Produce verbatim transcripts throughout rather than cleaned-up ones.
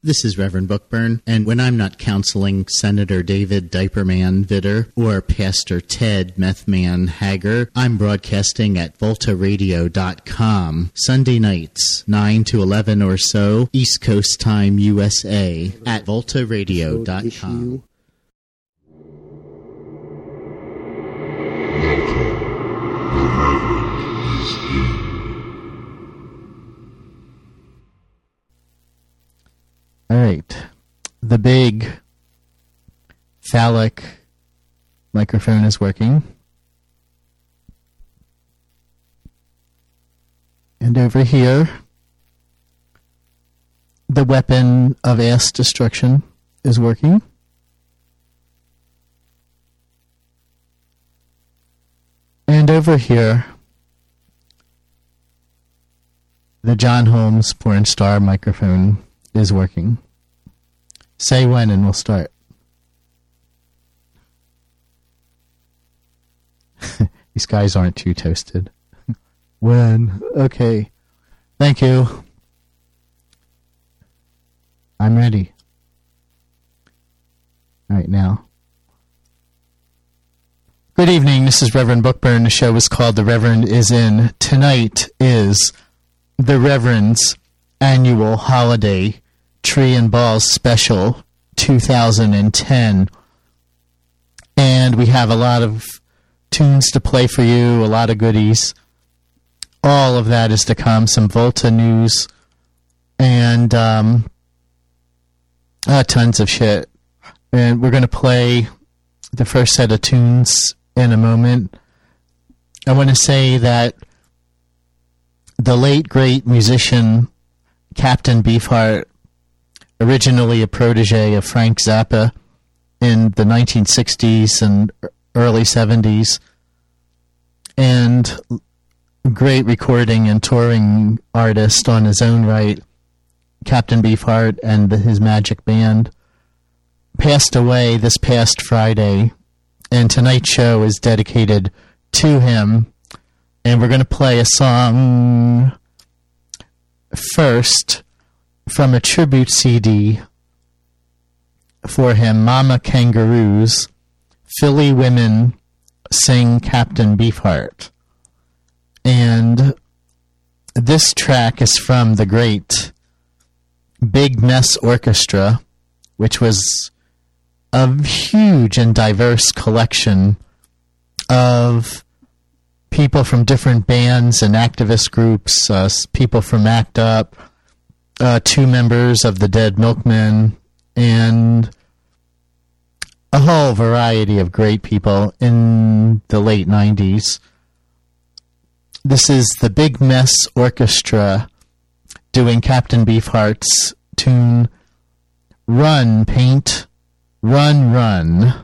This is Reverend Bookburn, and when I'm not counseling Senator David Diaperman Vitter or Pastor Ted Methman Hager, I'm broadcasting at volta radio dot com Sunday nights, nine to eleven or so, East Coast Time, U S A, at volta radio dot com. All right. The big phallic microphone is working. And over here, the weapon of ass destruction is working. And over here, the John Holmes porn star microphone is working. Say when and we'll start. These guys aren't too toasted. When? Okay. Thank you. I'm ready. All right, now. Good evening. This is Reverend Bookburn. The show is called The Reverend Is In. Tonight is the Reverend's annual holiday Tree and Balls Special two thousand ten. And we have a lot of tunes to play for you, a lot of goodies. All of that is to come, some Volta news, and um, uh, tons of shit. And we're going to play the first set of tunes in a moment. I want to say that the late, great musician Captain Beefheart, originally a protege of Frank Zappa in the nineteen sixties and early seventies, and great recording and touring artist on his own right, Captain Beefheart and the, his Magic Band, passed away this past Friday, and tonight's show is dedicated to him, and we're going to play a song first from a tribute C D for him, Mama Kangaroos, Philly Women Sing Captain Beefheart. And this track is from the great Big Mess Orchestra, which was a huge and diverse collection of people from different bands and activist groups, uh, people from ACT UP, uh, two members of the Dead Milkmen, and a whole variety of great people in the late nineties. This is the Big Mess Orchestra doing Captain Beefheart's tune, Run, Paint, Run, Run.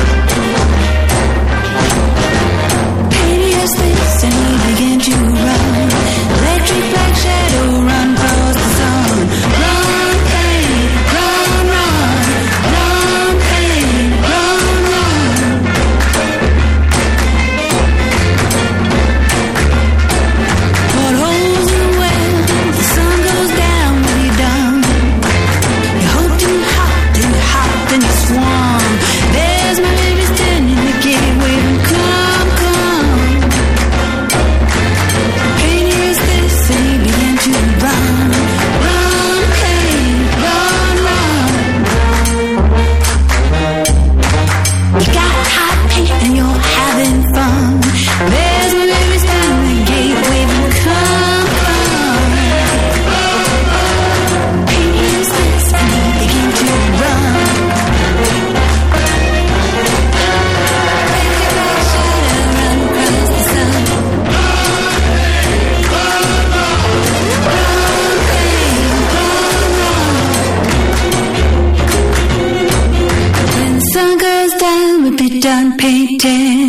Begin to run.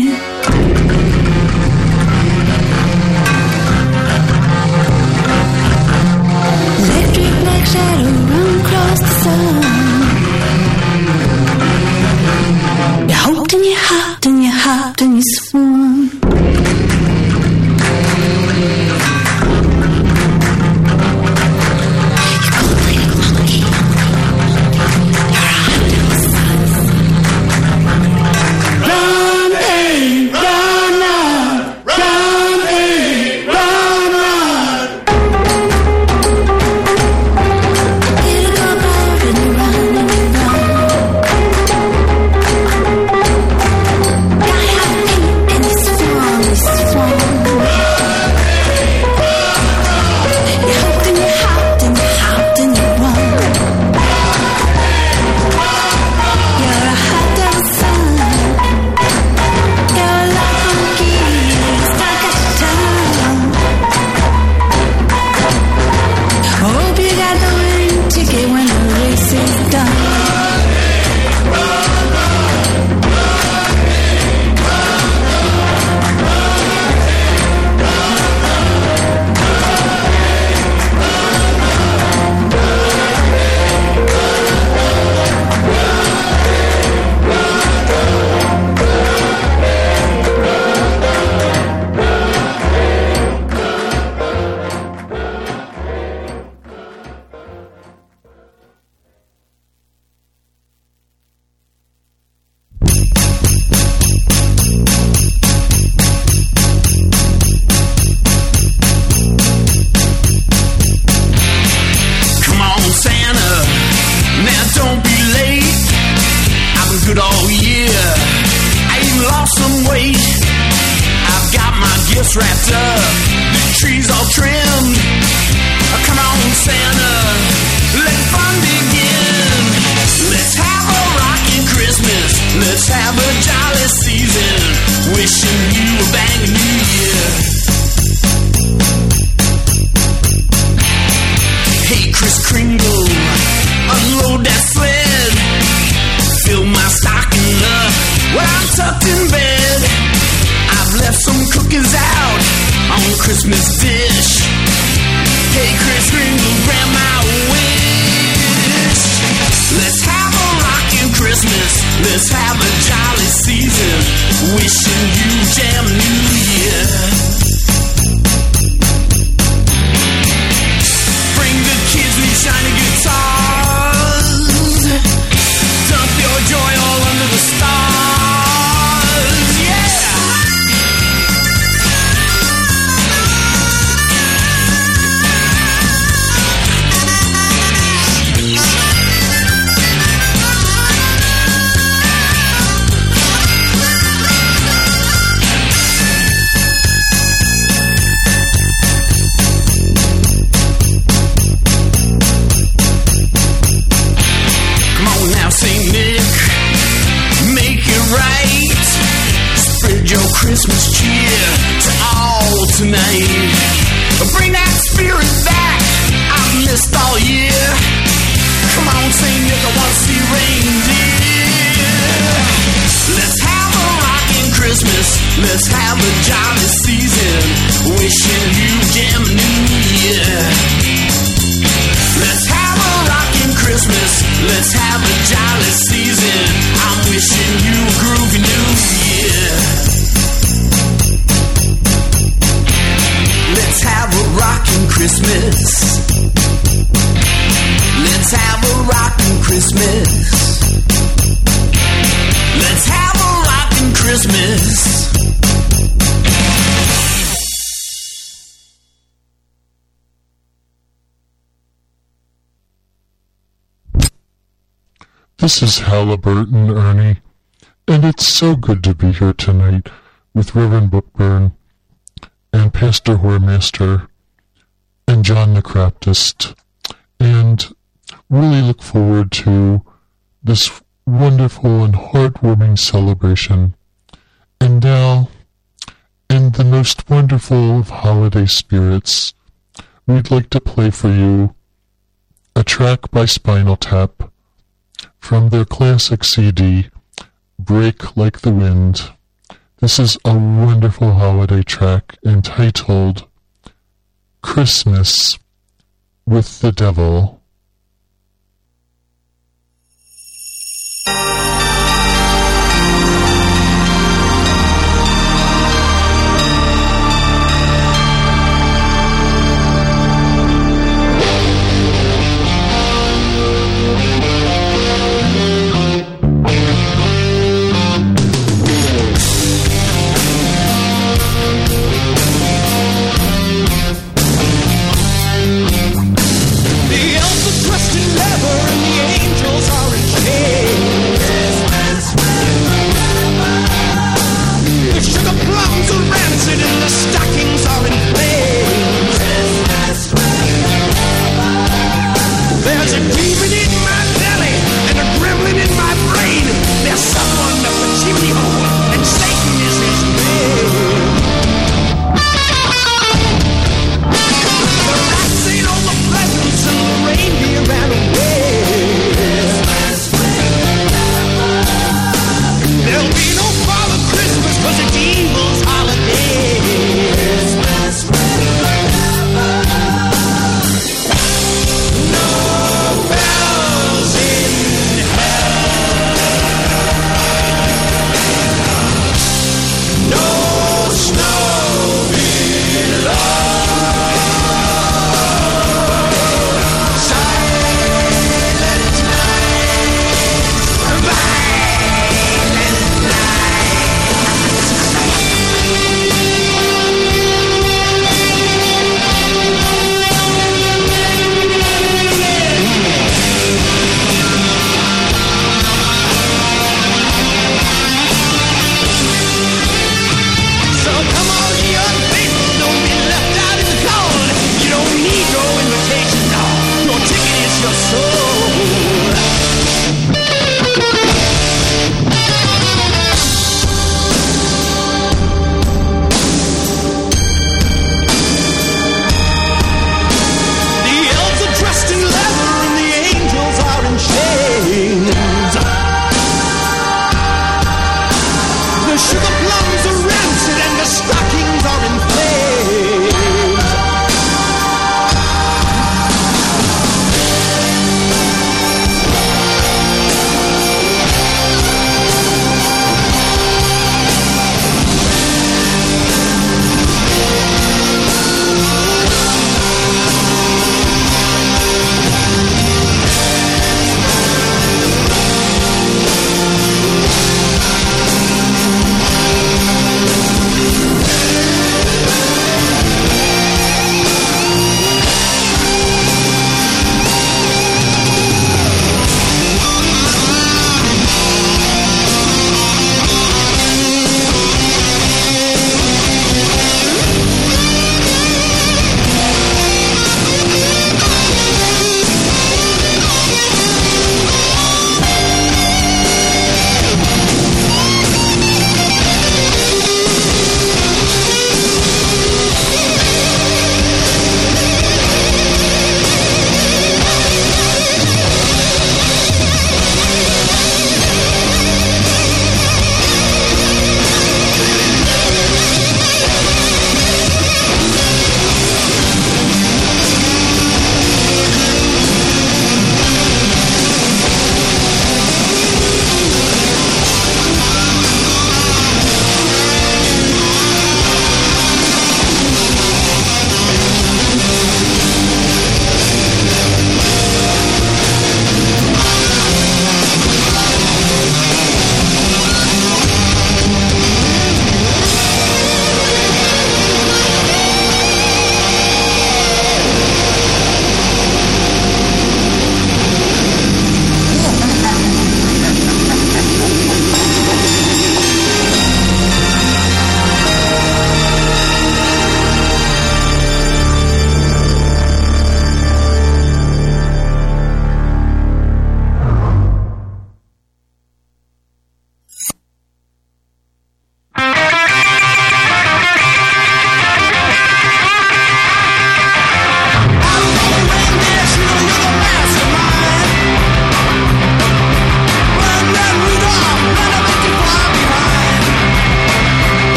Electric black shadow run across the sun. You hoped and you hopped and you hopped and you swung. This is Halliburton, Ernie, and it's so good to be here tonight with Reverend Bookburn and Pastor Whoremaster and John the Craptist, and really look forward to this wonderful and heartwarming celebration. And now, in the most wonderful of holiday spirits, we'd like to play for you a track by Spinal Tap from their classic C D, Break Like the Wind. This is a wonderful holiday track entitled Christmas with the Devil. There'll be no Father Christmas 'cause it's evil's holiday.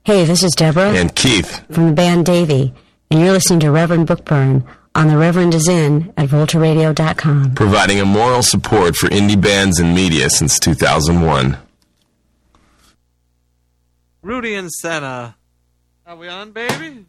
Hey, this is Deborah. And Keith. From the band Davy. And you're listening to Reverend Bookburn on The Reverend Is In at Volta Radio dot com. Providing a moral support for indie bands and media since two thousand one. Rudy and Senna. Are we on, baby?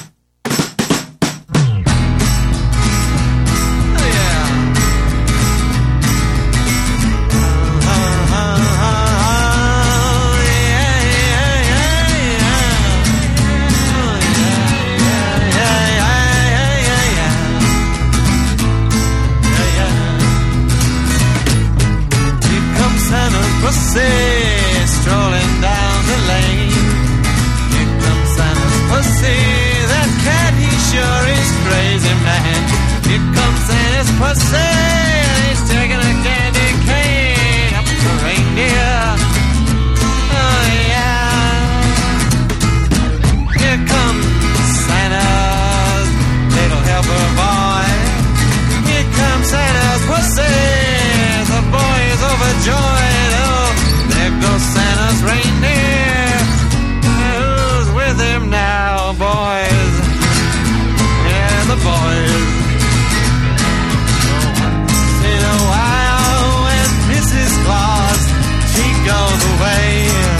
Pussy strolling down the lane. Here comes Santa's pussy. That cat, he sure is crazy, man. Here comes Santa's pussy. He's taking a candy cane up the reindeer. Oh, yeah. Here comes Santa's little helper boy. Here comes Santa's pussy. The boy is overjoyed. There goes Santa's reindeer. Who's with him now, boys? Yeah, the boys. Once in a while, when Missus Claus, she goes away.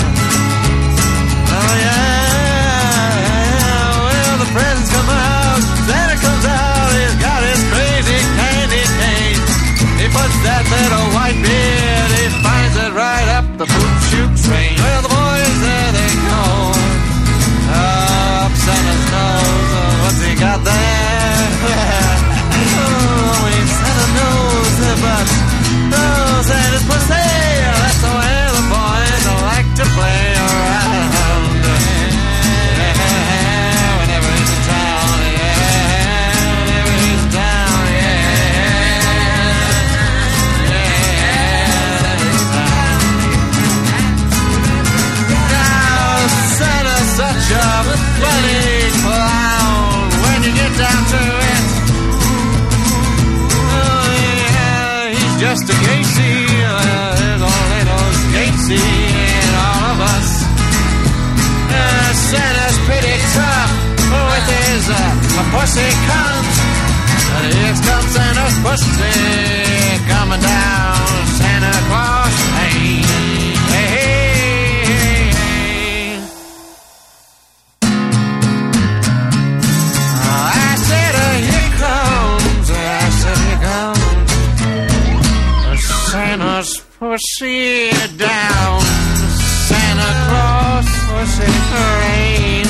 Oh, yeah. Well, the presents come out. Santa comes out. He's got his crazy candy cane. He puts that little white beard. He finds it right up the poop chute train. Well, the boys, there they go. Up Santa's nose. Oh, what's he got there? Oh, he Santa knows, but oh, Santa's pussy. That's the way the boys like to play around. Yeah, whenever he's in town. Yeah, whenever he's in town. Such a funny clown when you get down to it. Oh yeah, he's just a Casey. Uh, there's only those Casey in all of us. Uh, Santa's pretty tough with his uh, pussy cunt. And here comes Santa's pussy coming down Santa Claus Lane. Hey, hey. Santa's pussy down Santa Claus pussy rain.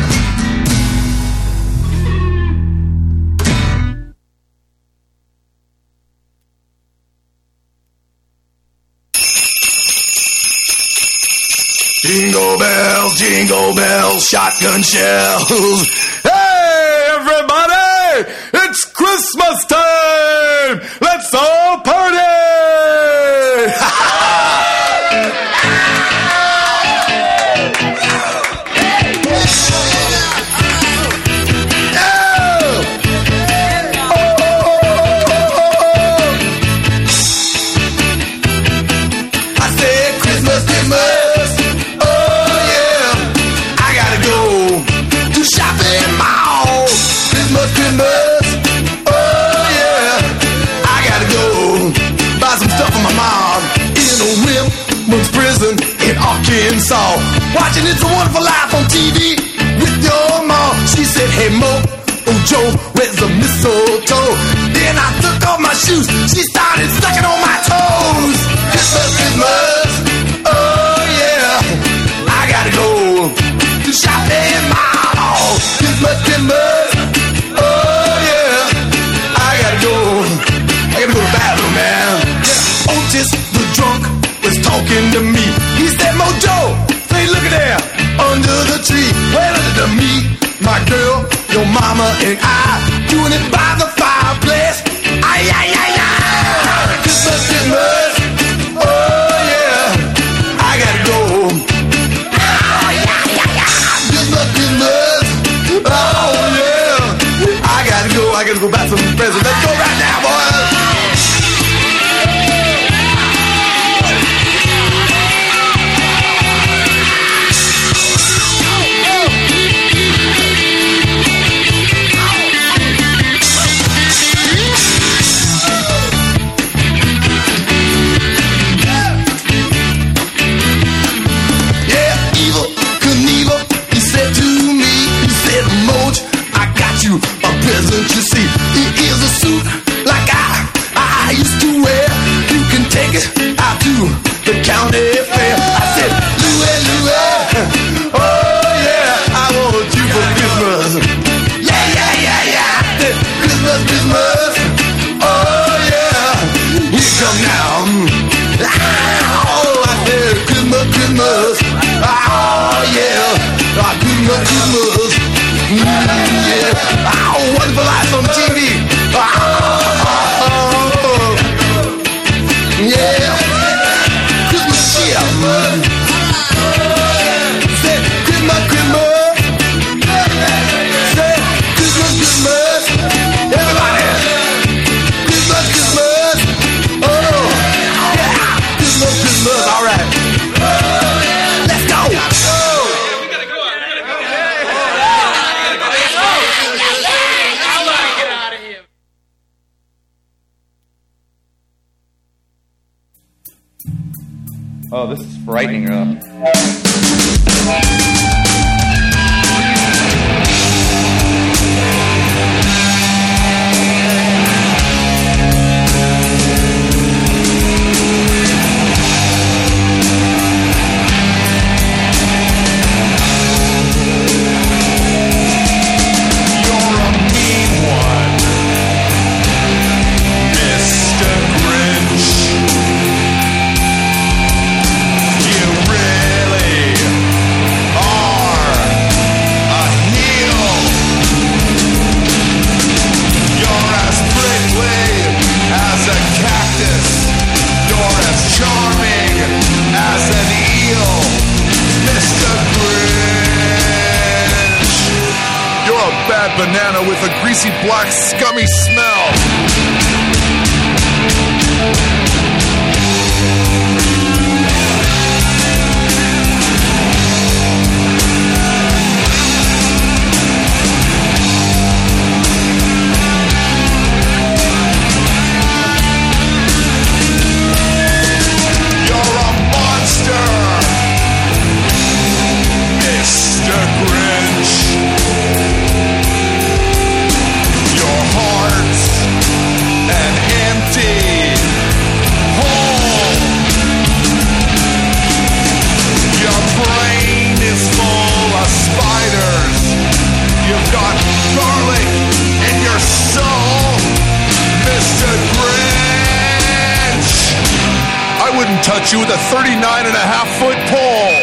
Jingle bells, jingle bells, shotgun shells. Hey, everybody! It's Christmas time! Let's all party! Arkansas, watching It's a Wonderful Life on T V with your mom. She said, hey Mo, oh Joe, where's the mistletoe? Then I took off my shoes, she started sucking on my toes. Christmas, Christmas, oh yeah, I gotta go to shopping mall. Christmas, Christmas, oh yeah, I gotta go, I gotta go to the bathroom, man. Yeah, Otis the drunk was talking to me. He said, Mojo, say, look at there, under the tree. Well, under the me, my girl, your mama and I, doing it by the fireplace. Ay, ay, ay, ay. out to the county fair. I said, Louie, Louie, oh yeah, I want you for Christmas. Yeah, yeah, yeah, yeah. I said, Christmas, Christmas, oh yeah, here come now. Oh, I said, Christmas, Christmas, oh yeah, ah, Christmas, Christmas, mm, yeah. Oh, wonderful lights on the T V. Oh, yeah, Christmas cheer. Say Christmas, Christmas. Say Christmas, Christmas. Everybody, Christmas, Christmas. Oh, yeah, Christmas, Christmas. All right, let's go. Oh, this is frightening. Uh. Banana with a greasy black scummy smell. You're a monster, Mister Grinch. An empty hole. Your brain is full of spiders. You've got garlic in your soul, Mister Grinch. I wouldn't touch you with a thirty-nine and a half foot pole.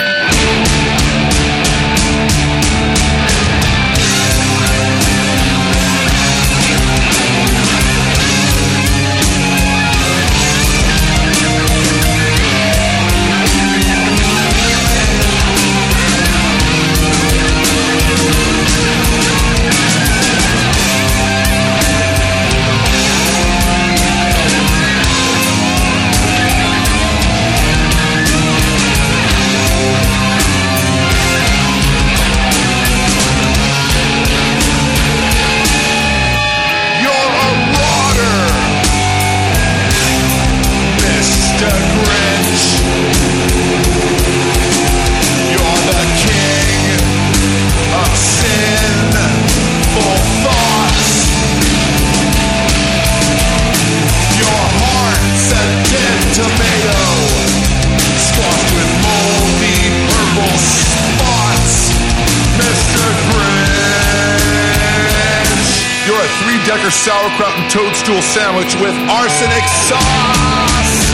Three-decker sauerkraut and toadstool sandwich with arsenic sauce.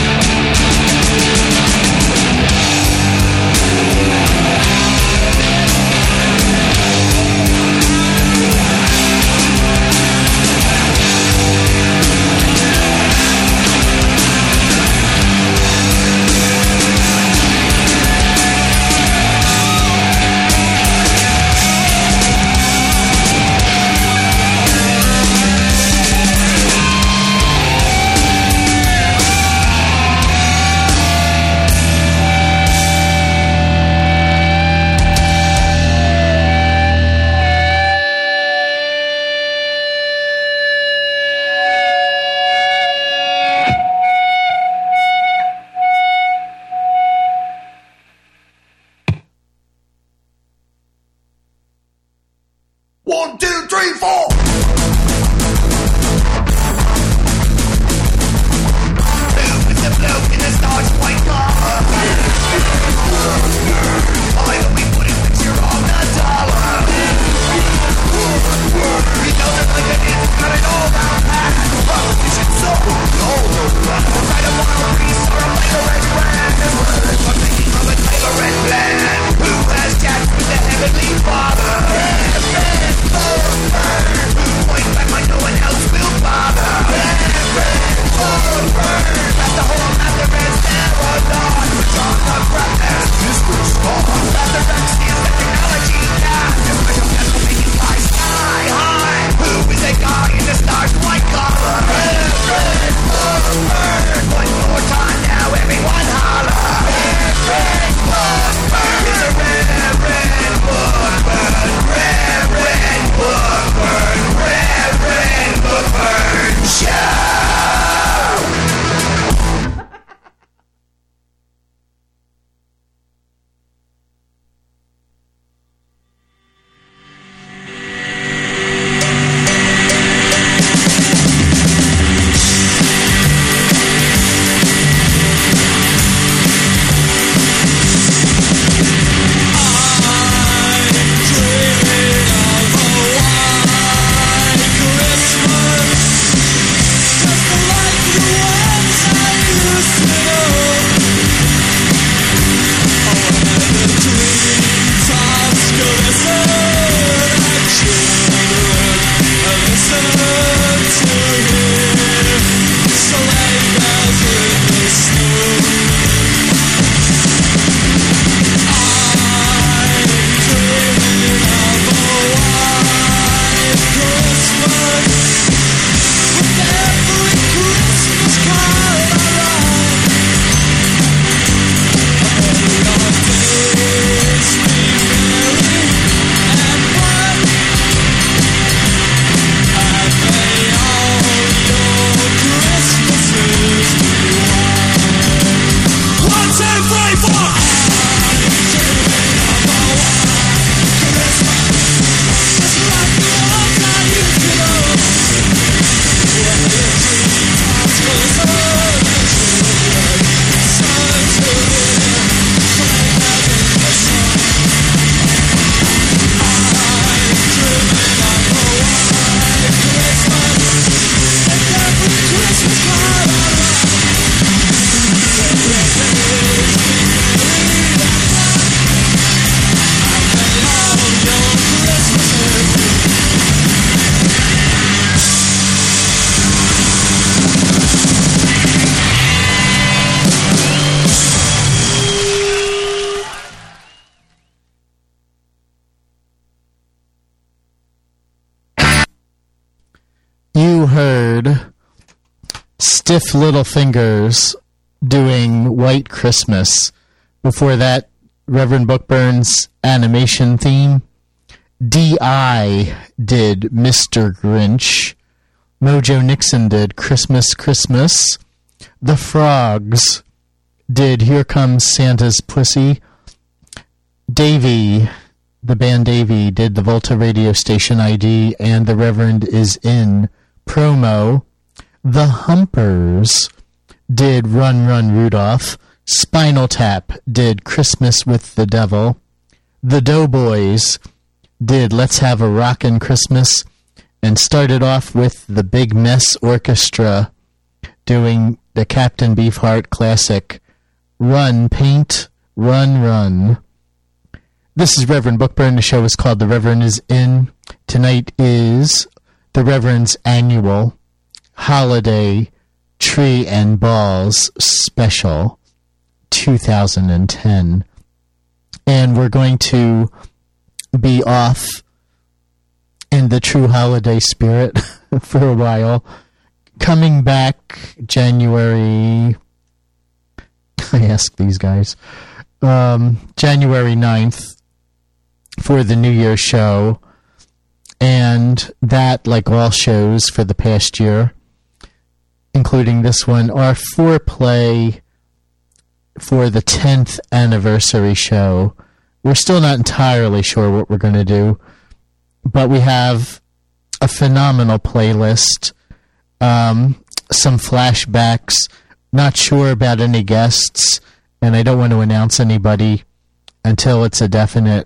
Stiff Little Fingers doing White Christmas. Before that, Reverend Bookburn's animation theme. D I did Mister Grinch. Mojo Nixon did Christmas, Christmas. The Frogs did Here Comes Santa's Pussy. Davey, the band Davey, did the Volta radio station I D, and the Reverend is in promo. The Humpers did Run Run Rudolph. Spinal Tap did Christmas with the Devil. The Doughboys did Let's Have a Rockin' Christmas, and started off with the Big Mess Orchestra doing the Captain Beefheart classic, Run, Paint, Run, Run. This is Reverend Bookburn. The show is called The Reverend is In. Tonight is the Reverend's annual holiday tree and balls special two thousand ten. And we're going to be off in the true holiday spirit for a while. Coming back January, I ask these guys, um, January ninth for the New Year's show. And that, like all shows for the past year, including this one, are foreplay for the tenth anniversary show. We're still not entirely sure what we're going to do, but we have a phenomenal playlist, um, some flashbacks, not sure about any guests, and I don't want to announce anybody until it's a definite,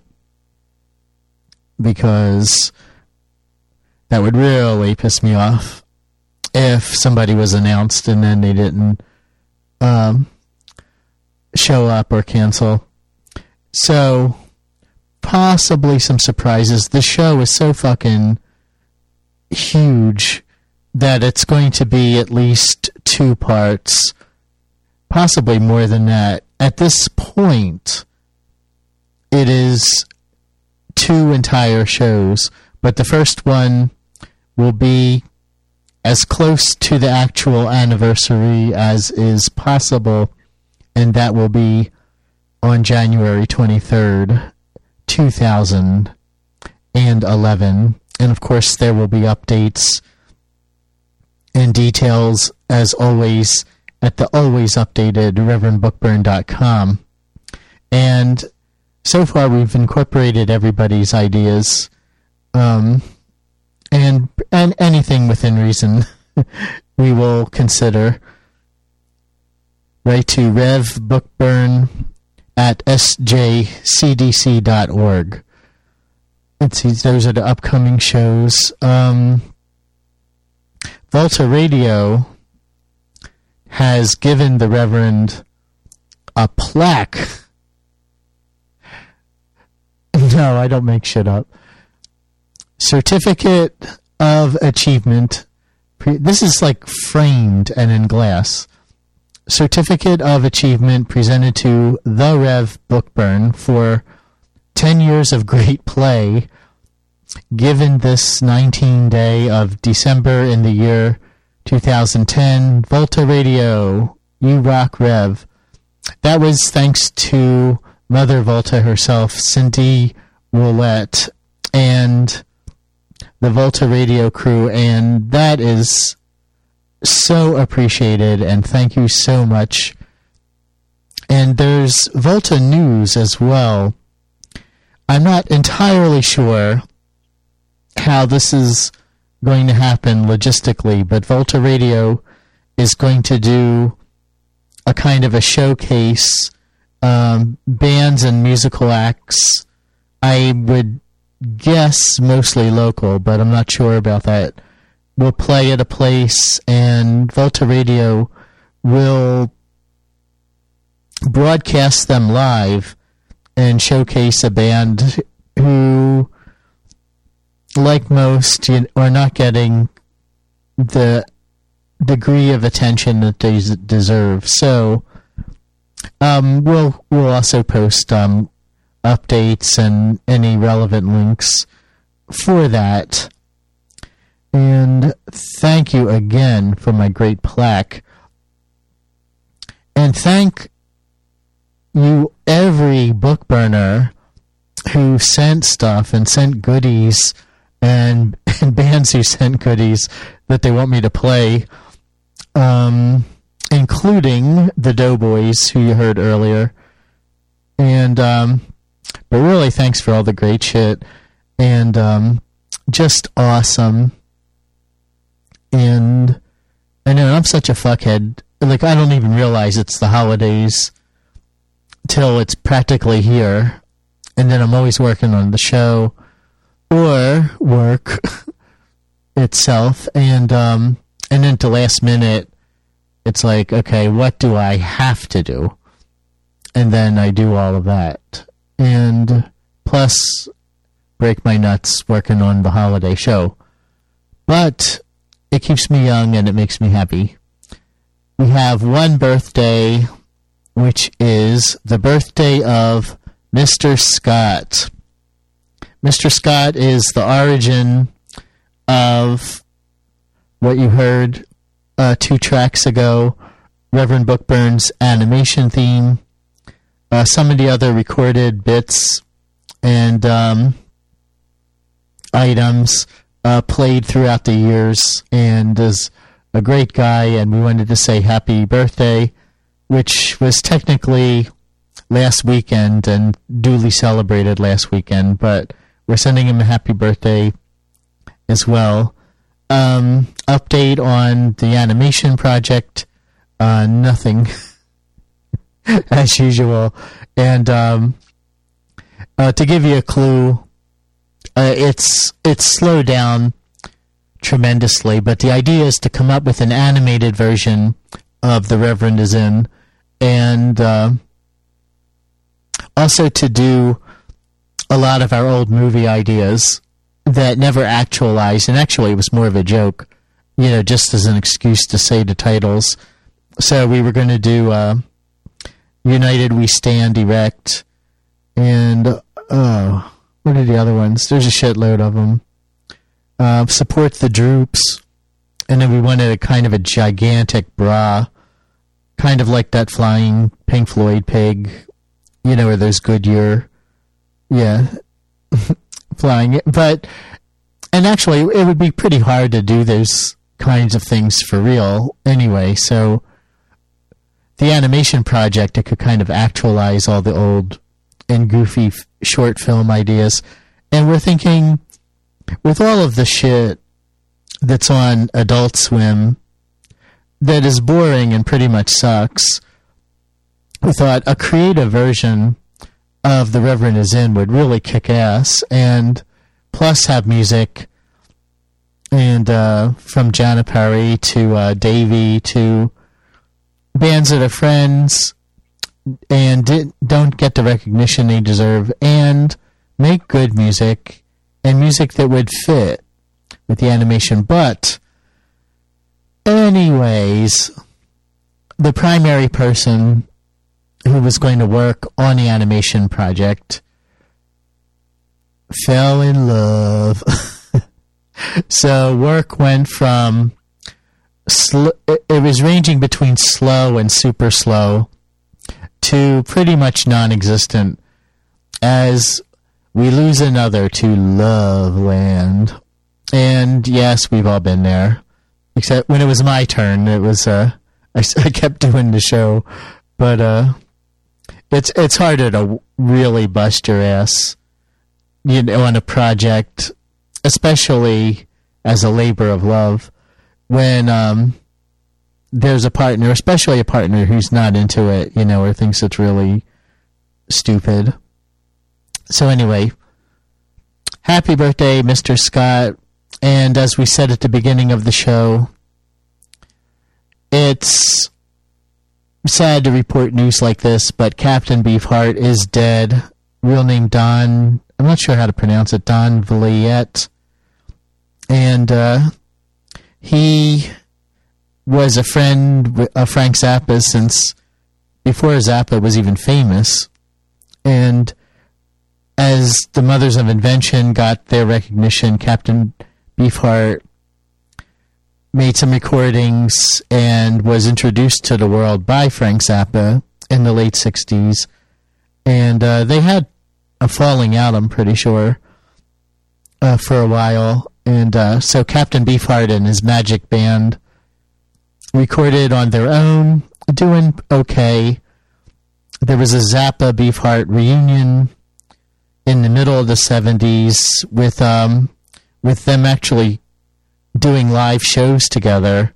because that would really piss me off if somebody was announced and then they didn't um, show up or cancel. So, possibly some surprises. The show is so fucking huge that it's going to be at least two parts, possibly more than that. At this point, it is two entire shows, but the first one will be as close to the actual anniversary as is possible, and that will be on January twenty-third, two thousand eleven. And of course, there will be updates and details, as always, at the always updated reverend bookburn dot com. And so far, we've incorporated everybody's ideas, um, and and anything within reason we will consider. Write to revbookburn at s j c d c dot org. Let's see, those are the upcoming shows. Um, Volta Radio has given the Reverend a plaque. No, I don't make shit up. Certificate of Achievement. This is like framed and in glass. Certificate of Achievement presented to the Rev Bookburn for ten years of great play, given this nineteenth day of December in the year two thousand ten. Volta Radio, you rock, Rev. That was thanks to Mother Volta herself, Cindy Roulette, and the Volta Radio crew, and that is so appreciated, and thank you so much. And there's Volta News as well. I'm not entirely sure how this is going to happen logistically, but Volta Radio is going to do a kind of a showcase, um, bands and musical acts. I would guess mostly local, but I'm not sure about that. We'll play at a place, and Volta Radio will broadcast them live and showcase a band who, like most, you know, are not getting the degree of attention that they deserve. So um, we'll we'll also post um, updates and any relevant links for that. And thank you again for my great plaque. and thank you, every book burner who sent stuff and sent goodies and, and bands who sent goodies that they want me to play, um, including the Doughboys, who you heard earlier. And, um, but really, thanks for all the great shit. And, um, just awesome. And, I know I'm such a fuckhead. Like, I don't even realize it's the holidays till it's practically here. And then I'm always working on the show or work itself. And, um, and then to last minute, it's like, okay, what do I have to do? And then I do all of that. And plus, break my nuts working on the holiday show. But it keeps me young and it makes me happy. We have one birthday, which is the birthday of Mister Scott. Mister Scott is the origin of what you heard uh, two tracks ago, Reverend Bookburn's animation theme, uh, some of the other recorded bits and um, items uh, played throughout the years, and is a great guy, and we wanted to say happy birthday, which was technically last weekend and duly celebrated last weekend, but we're sending him a happy birthday as well. Um, update on the animation project, uh, nothing as usual. And um, uh, to give you a clue, uh, it's it's slowed down tremendously, but the idea is to come up with an animated version of The Reverend is In, and uh, also to do a lot of our old movie ideas that never actualized, and actually it was more of a joke, you know, just as an excuse to say the titles. So we were going to do uh, United We Stand Erect, and oh, what are the other ones? There's a shitload of them. Uh, Support the Droops, and then we wanted a kind of a gigantic bra, kind of like that flying Pink Floyd pig, you know, or those Goodyear, yeah, flying it. But, and actually, it would be pretty hard to do those kinds of things for real anyway, so the animation project, it could kind of actualize all the old and goofy f- short film ideas. And we're thinking, with all of the shit that's on Adult Swim that is boring and pretty much sucks, we thought a creative version of The Reverend is In would really kick ass, and plus have music, and uh, from Jana Perry to uh, Davey to bands that are friends and di- don't get the recognition they deserve, and make good music, and music that would fit with the animation. But anyways, the primary person who was going to work on the animation project fell in love. So work went from sl- it was ranging between slow and super slow to pretty much non-existent as we lose another to Love Land. And yes, we've all been there. Except when it was my turn, it was uh, I, I kept doing the show, but uh, it's it's harder to really bust your ass, you know, on a project, especially as a labor of love, when um, there's a partner, especially a partner who's not into it, you know, or thinks it's really stupid. So anyway, happy birthday, Mister Scott. And as we said at the beginning of the show, it's sad to report news like this, but Captain Beefheart is dead. Real name Don, I'm not sure how to pronounce it, Don Valiette. And uh, he was a friend of Frank Zappa since before Zappa was even famous. And as the Mothers of Invention got their recognition, Captain Beefheart made some recordings and was introduced to the world by Frank Zappa in the late sixties. And uh, they had a falling out, I'm pretty sure, uh, for a while. And uh, so Captain Beefheart and his Magic Band recorded on their own, doing okay. There was a Zappa Beefheart reunion in the middle of the seventies with um with them actually doing live shows together.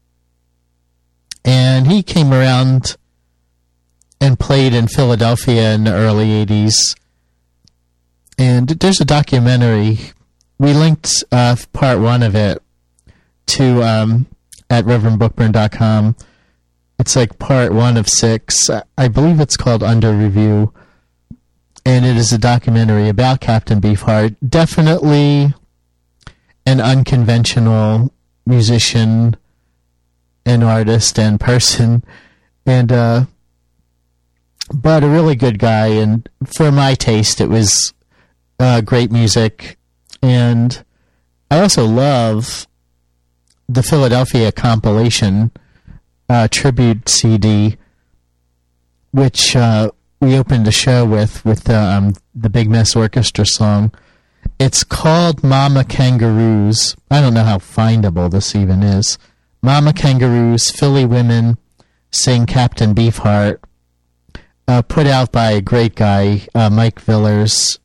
And he came around and played in Philadelphia in the early eighties. And there's a documentary. We linked uh, part one of it to um, at reverend bookburn dot com. It's like part one of six. I believe it's called Under Review. And it is a documentary about Captain Beefheart. Definitely an unconventional musician and artist and person. And, uh, but a really good guy. And for my taste, it was uh, great music. And I also love the Philadelphia compilation Uh, tribute C D, which uh, we opened the show with, with the, um, the Big Mess Orchestra song. It's called Mama Kangaroos. I don't know how findable this even is. Mama Kangaroos, Philly Women Sing Captain Beefheart, uh, put out by a great guy, uh, Mike Villers.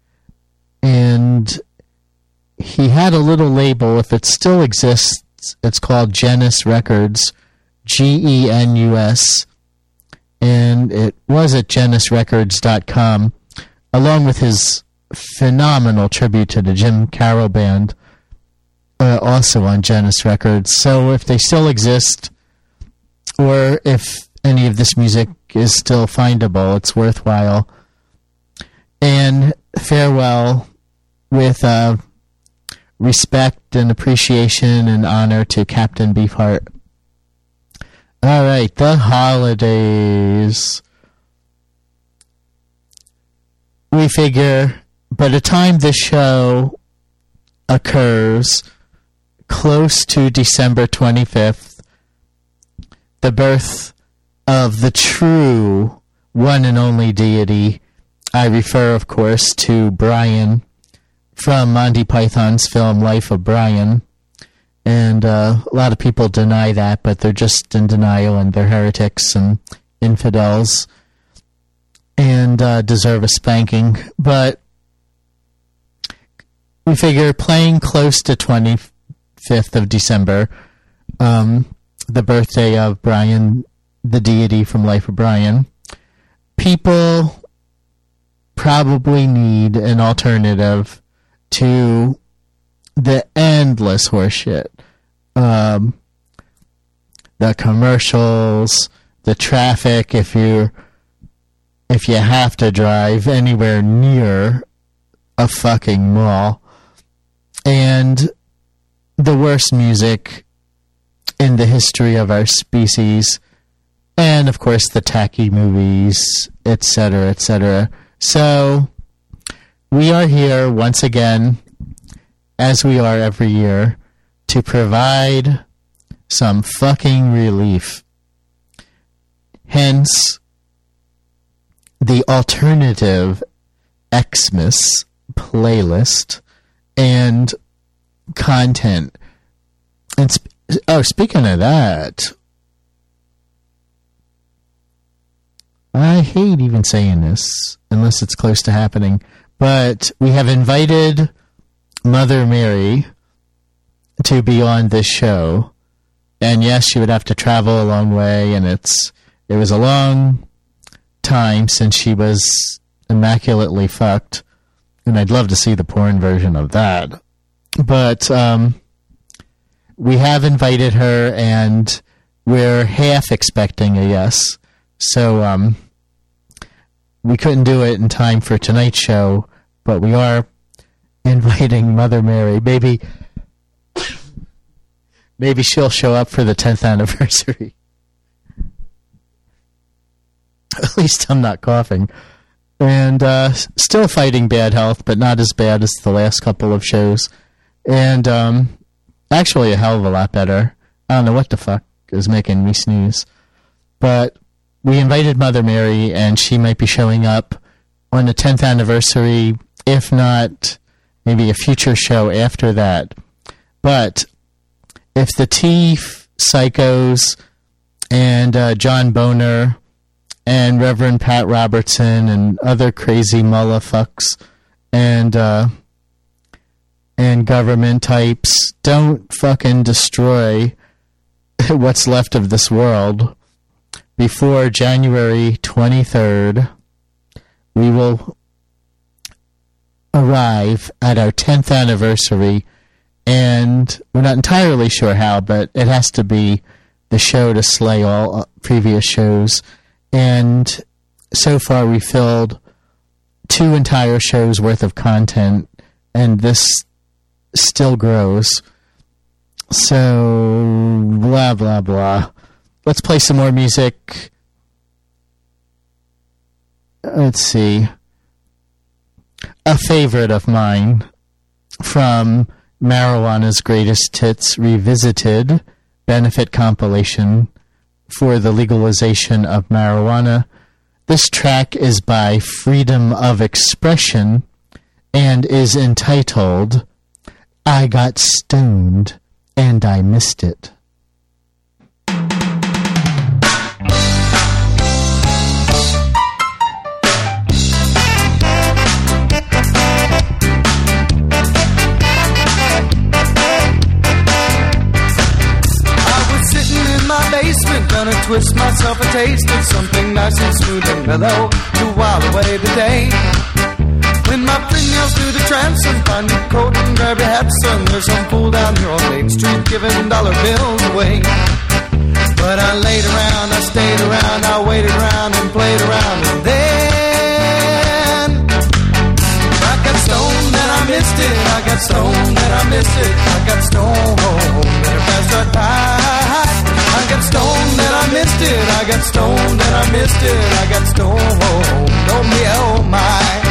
And he had a little label, if it still exists, it's called Genus Records, G E N U S, and it was at genus records dot com, along with his phenomenal tribute to the Jim Carroll Band, uh, also on Genus Records. So if they still exist, or if any of this music is still findable, it's worthwhile. And farewell with uh, respect and appreciation and honor to Captain Beefheart. All right, the holidays. We figure by the time this show occurs, close to December twenty-fifth, the birth of the true one and only deity. I refer, of course, to Brian from Monty Python's film Life of Brian. And uh, a lot of people deny that, but they're just in denial, and they're heretics and infidels and uh, deserve a spanking. But we figure playing close to twenty-fifth of December, um, the birthday of Brian, the deity from Life of Brian, people probably need an alternative to the endless horseshit. Um, the commercials, the traffic, if you if you have to drive anywhere near a fucking mall, and the worst music in the history of our species, and of course the tacky movies, et cetera, et cetera. So we are here once again, as we are every year, to provide some fucking relief. Hence, the alternative Xmas playlist and content. And sp- oh, speaking of that, I hate even saying this unless it's close to happening, but we have invited Mother Mary to be on this show. And yes, she would have to travel a long way, and it's it was a long time since she was immaculately fucked, and I'd love to see the porn version of that. But um, we have invited her, and we're half expecting a yes. So um, we couldn't do it in time for tonight's show, but we are inviting Mother Mary. Maybe, maybe she'll show up for the tenth anniversary. At least I'm not coughing. And uh, still fighting bad health, but not as bad as the last couple of shows. And um, Actually, a hell of a lot better. I don't know what the fuck is making me sneeze. But we invited Mother Mary, and she might be showing up on the tenth anniversary, if not maybe a future show after that. But if the Teeth, Psychos, and uh, John Boner, and Reverend Pat Robertson, and other crazy mullah fucks, and, uh, and government types don't fucking destroy what's left of this world before January twenty-third, we will arrive at our tenth anniversary, and we're not entirely sure how, but it has to be the show to slay all previous shows. And so far we filled two entire shows worth of content, and this still grows. So, blah, blah, blah. Let's play some more music. Let's see. A favorite of mine from Marijuana's Greatest Hits Revisited benefit compilation for the legalization of marijuana. This track is by Freedom of Expression and is entitled I Got Stoned and I Missed It. Basement, gonna twist myself a taste of something nice and smooth and mellow to while away the day. When my fingernails do the trance and find your coat and grab your hat, son, there's some fool down here on Main Street giving dollar bills away. But I laid around, I stayed around, I waited around and played around, and then I got stoned and I missed it. I got stoned and I missed it. I got stoned and it passed right by. I got stoned and I missed it. I got stoned and I missed it. I got stoned, oh me, oh my.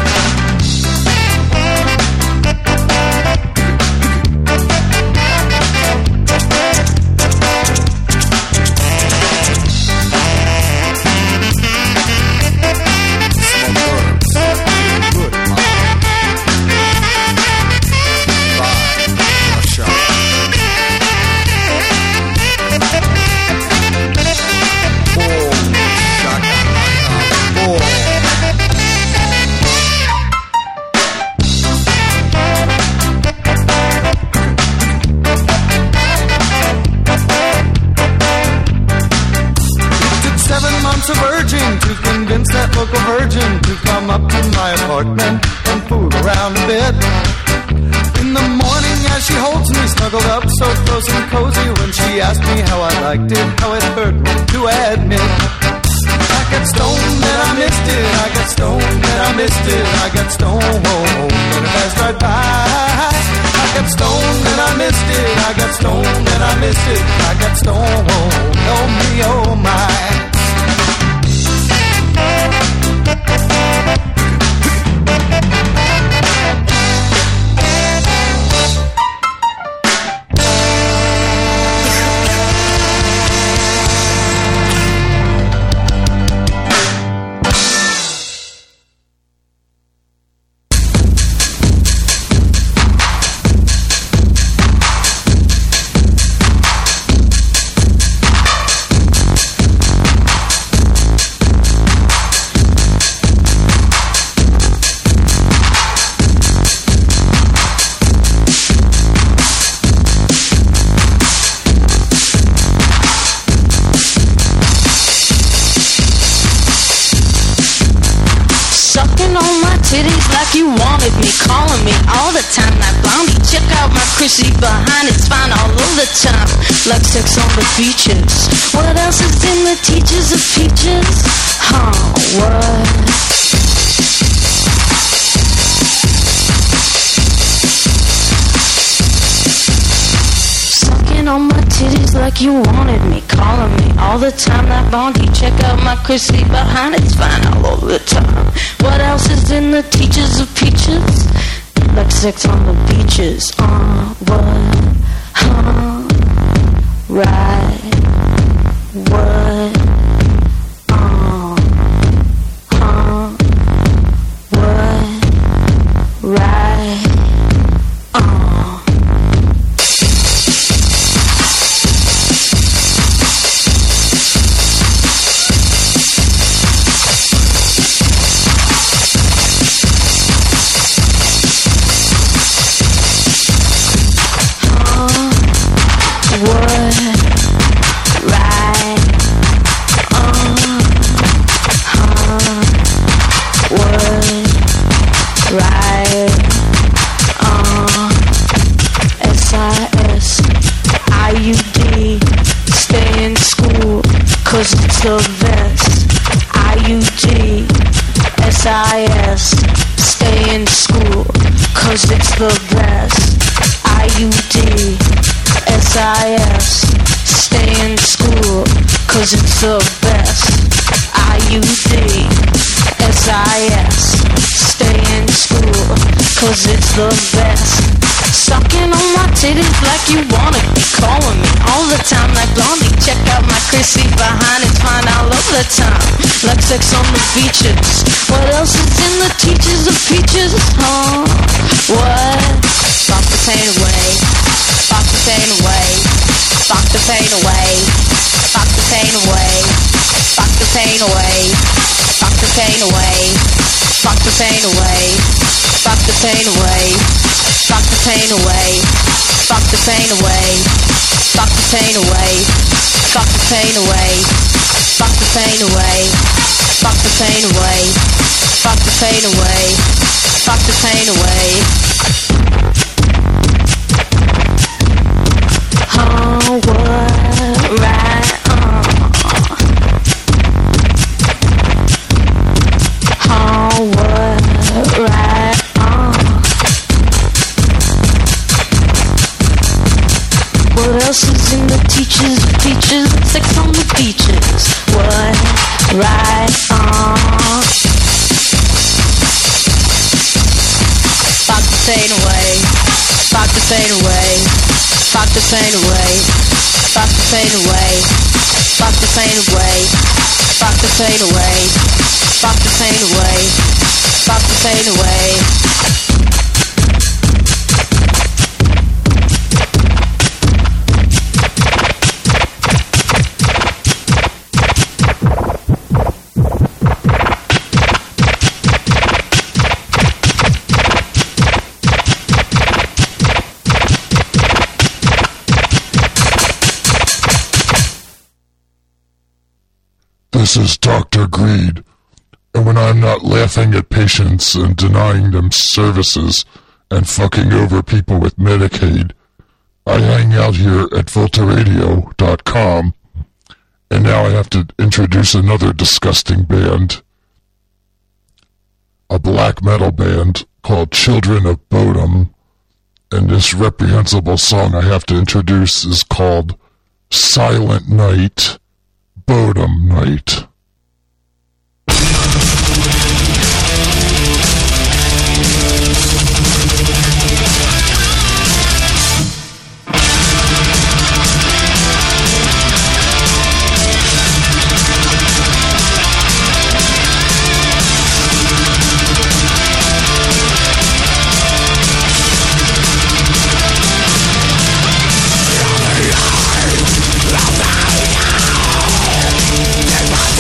Of urging to convince that local virgin to come up to my apartment and fool around a bit. In the morning as she holds me snuggled up so close and cozy, when she asked me how I liked it, how it hurt me to admit. I got stoned and I missed it. I got stoned and I missed it. I got stoned and it passed right by. I got stoned and I missed it. I got stoned and I missed it. I got stoned, oh me, oh my. You wanted me, calling me all the time. That blondie, check out my Chrissy behind, it's fine all of the time. Like sex on the beaches. What else is in the teachers of peaches? Huh, what? Sucking on my titties like you wanted me, calling me all the time. That blondie, check out my Chrissy behind, it's fine all over the time. What else is in the teachers of peaches? Like sex on the beaches. Uh, what? Huh, right, what, uh, huh, what, right, uh. Cause it's the best. I U D S I S. Stay in school. Cause it's the best. I U D S I S. Stay in school. Cause it's the best. I U D S I S. Stay in school. Cause it's the best. Sucking on my titties like you wanna be calling me all the time like Blondie. Check out my Chrissy behind, it's fine all over the time. Like sex on the beaches. What else is in the teachers of peaches? Huh? What? Fuck the pain away. Fuck the pain away. Fuck the pain away. Fuck the pain away. Fuck the pain away. Fuck the pain away. Fuck the pain away. Fuck the pain away. Fuck the pain away. Fuck the pain away. Fuck the pain away. Fuck the pain away. Fuck the pain away. Fuck the pain away. Fuck the pain away. Fuck the pain away. Oh, what? Right on. Oh, what? Right on. What else is in the teachers, teachers, sex on the beaches? What? Right on. Fuck the pain away. Fuck the pain away. Fuck the pain away. Fuck the pain away. Fuck the pain away. Fuck the pain away. Fuck the pain away. Fuck the pain away. This is Doctor Greed, and when I'm not laughing at patients and denying them services and fucking over people with Medicaid, I hang out here at volta radio dot com, and now I have to introduce another disgusting band, a black metal band called Children of Bodom, and this reprehensible song I have to introduce is called Silent Night, Bodom Night. Never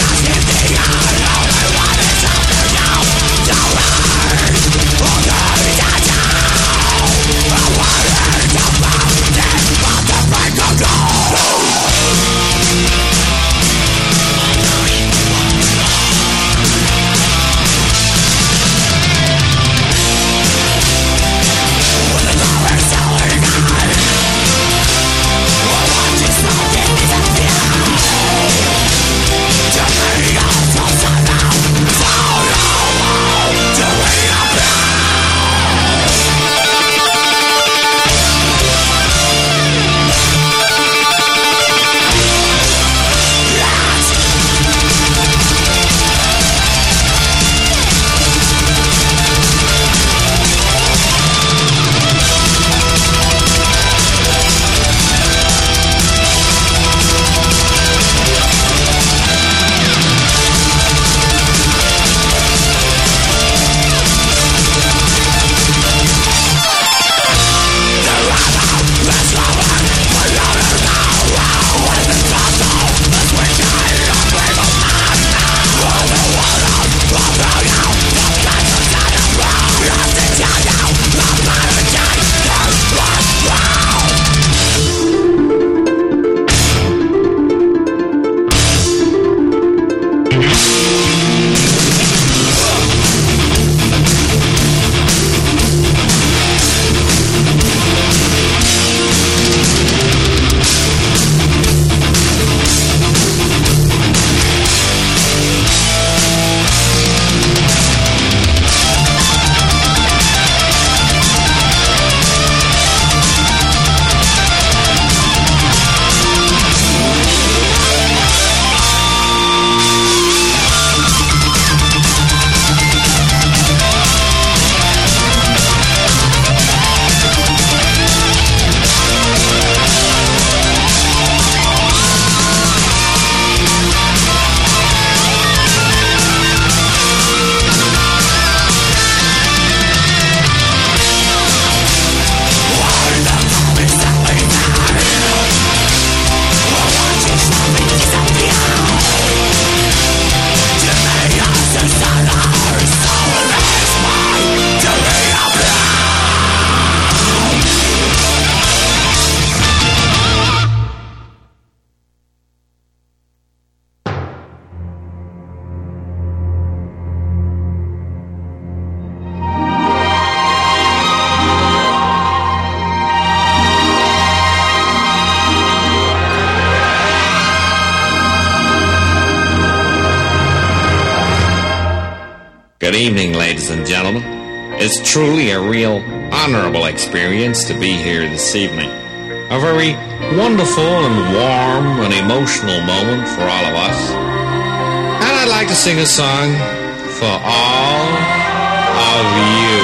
Good evening, ladies and gentlemen. It's truly a real honorable experience to be here this evening. A very wonderful and warm and emotional moment for all of us. And I'd like to sing a song for all of you.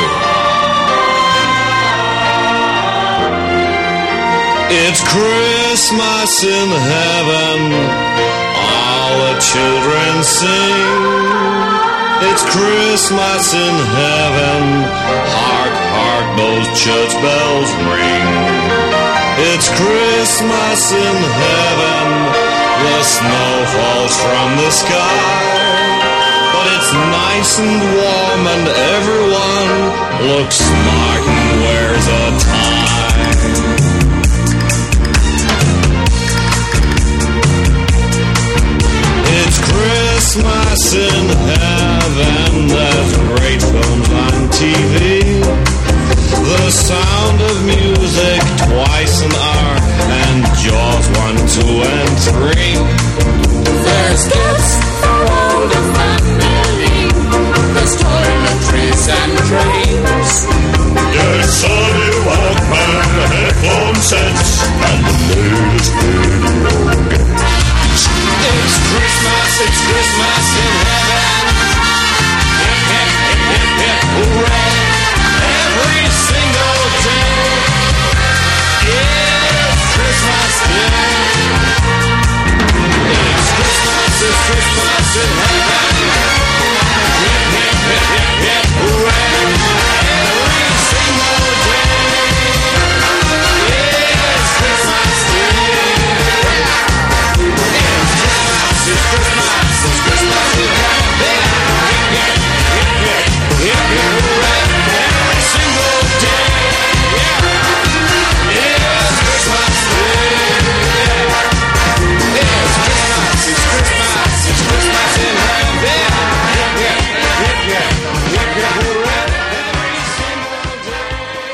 It's Christmas in heaven, all the children sing. It's Christmas in heaven, hark, hark, those church bells ring. It's Christmas in heaven, the snow falls from the sky. But it's nice and warm and everyone looks smart and wears a tie. It's Christmas in heaven, there's great films on T V. The sound of music twice an hour, and Jaws one, two, and three. There's gifts for all the family, there's toiletries and trains. There's Sony Walkman, headphone sets, and the latest video games. It's Christmas, it's Christmas in heaven. Hip, hip, hip, hip, hip, hooray. Every single day. It's Christmas Day. It's Christmas, it's Christmas in heaven. Hip, hip, hip, hip, hip, hooray. Every single day. It's Christmas Day. It's Christmas, it's Christmas in heaven. Hip, hip, hip, hip, hip, hip, hooray. Every single day. Yeah. It's Christmas Day. It's Christmas, it's Christmas, it's Christmas in heaven. Hip, hip, hip, hip, hip, hip, hooray. Every single day.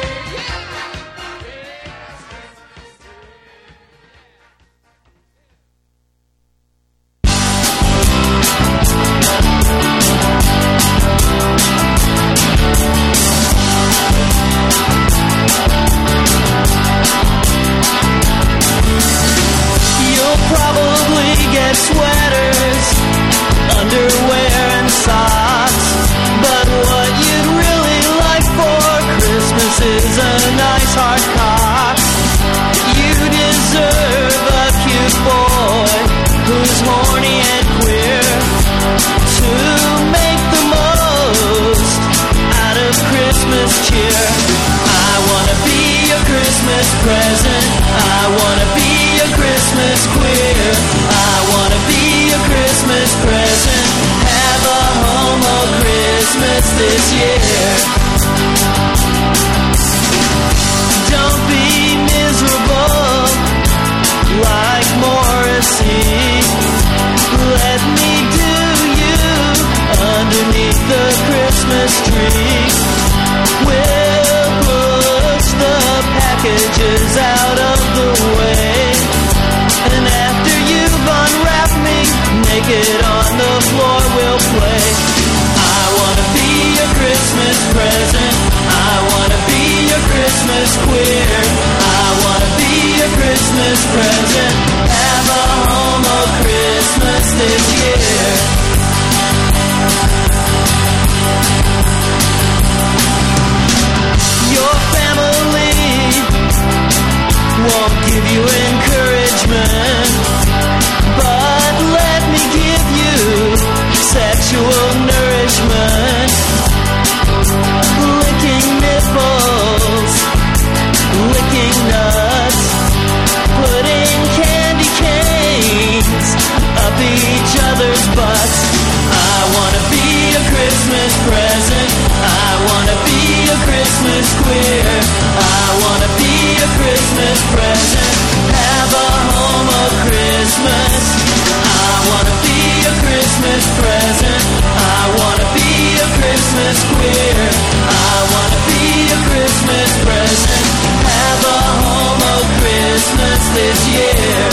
You'll probably get sweaters, underwear and socks. But what you'd really like for Christmas is a nice hard cock. You deserve a cute boy who's horny and queer to make the most out of Christmas cheer. I wanna be your Christmas present. I wanna be your Christmas queer. I wanna be your Christmas present. Have a homo Christmas this year. Don't be miserable like Morrissey. Let me do you underneath the Christmas tree. We'll push the packages out of the way, and after you've unwrapped me, naked on the floor we'll play. I wanna be your Christmas present. I wanna be your Christmas queer. I wanna be your Christmas present. Have a homo Christmas this year. Your family won't give you encouragement, but let me give you sexual nourishment. Licking nipples, licking nuts, putting candy canes up each other's butts. I wanna be a Christmas present. I wanna be a Christmas queer. I wanna be a Christmas present. Have a homo Christmas. I wanna be a Christmas present. I wanna be a Christmas queer. I wanna be a Christmas present. Have a homo Christmas this year.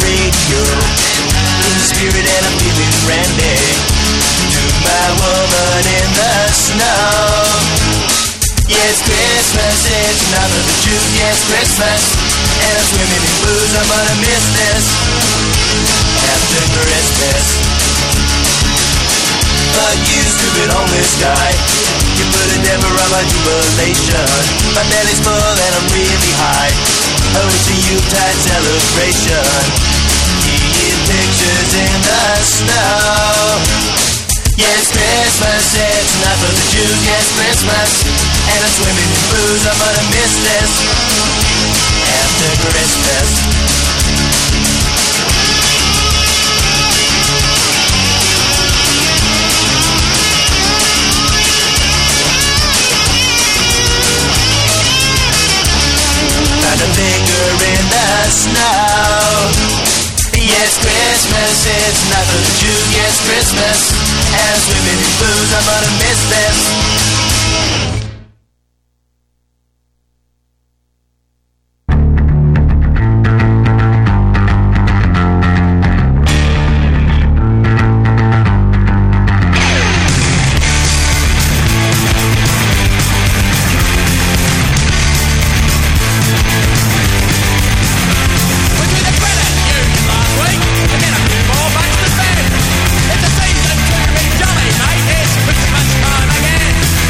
radio. In the spirit and I'm feeling randy. To my woman in the snow. Yes, Christmas, it's not for the Jews, yes, Christmas. And I'm swimming in booze, I'm gonna miss this after Christmas. But you stupid homeless guy, you put a dimmer on my jubilation. My belly's full and I'm really high. Oh, it's a Yuletide celebration. Eating pictures in the snow. Yes, Christmas, it's not for the Jews, yes, Christmas. And I'm swimming in booze, I'm gonna miss this after Christmas. Found a finger in the snow. Yes, Christmas, it's not for the Jews, yes, Christmas. And I'm swimming in booze, I'm gonna miss this. It's the season to be jolly, mate. It's Christmas time again.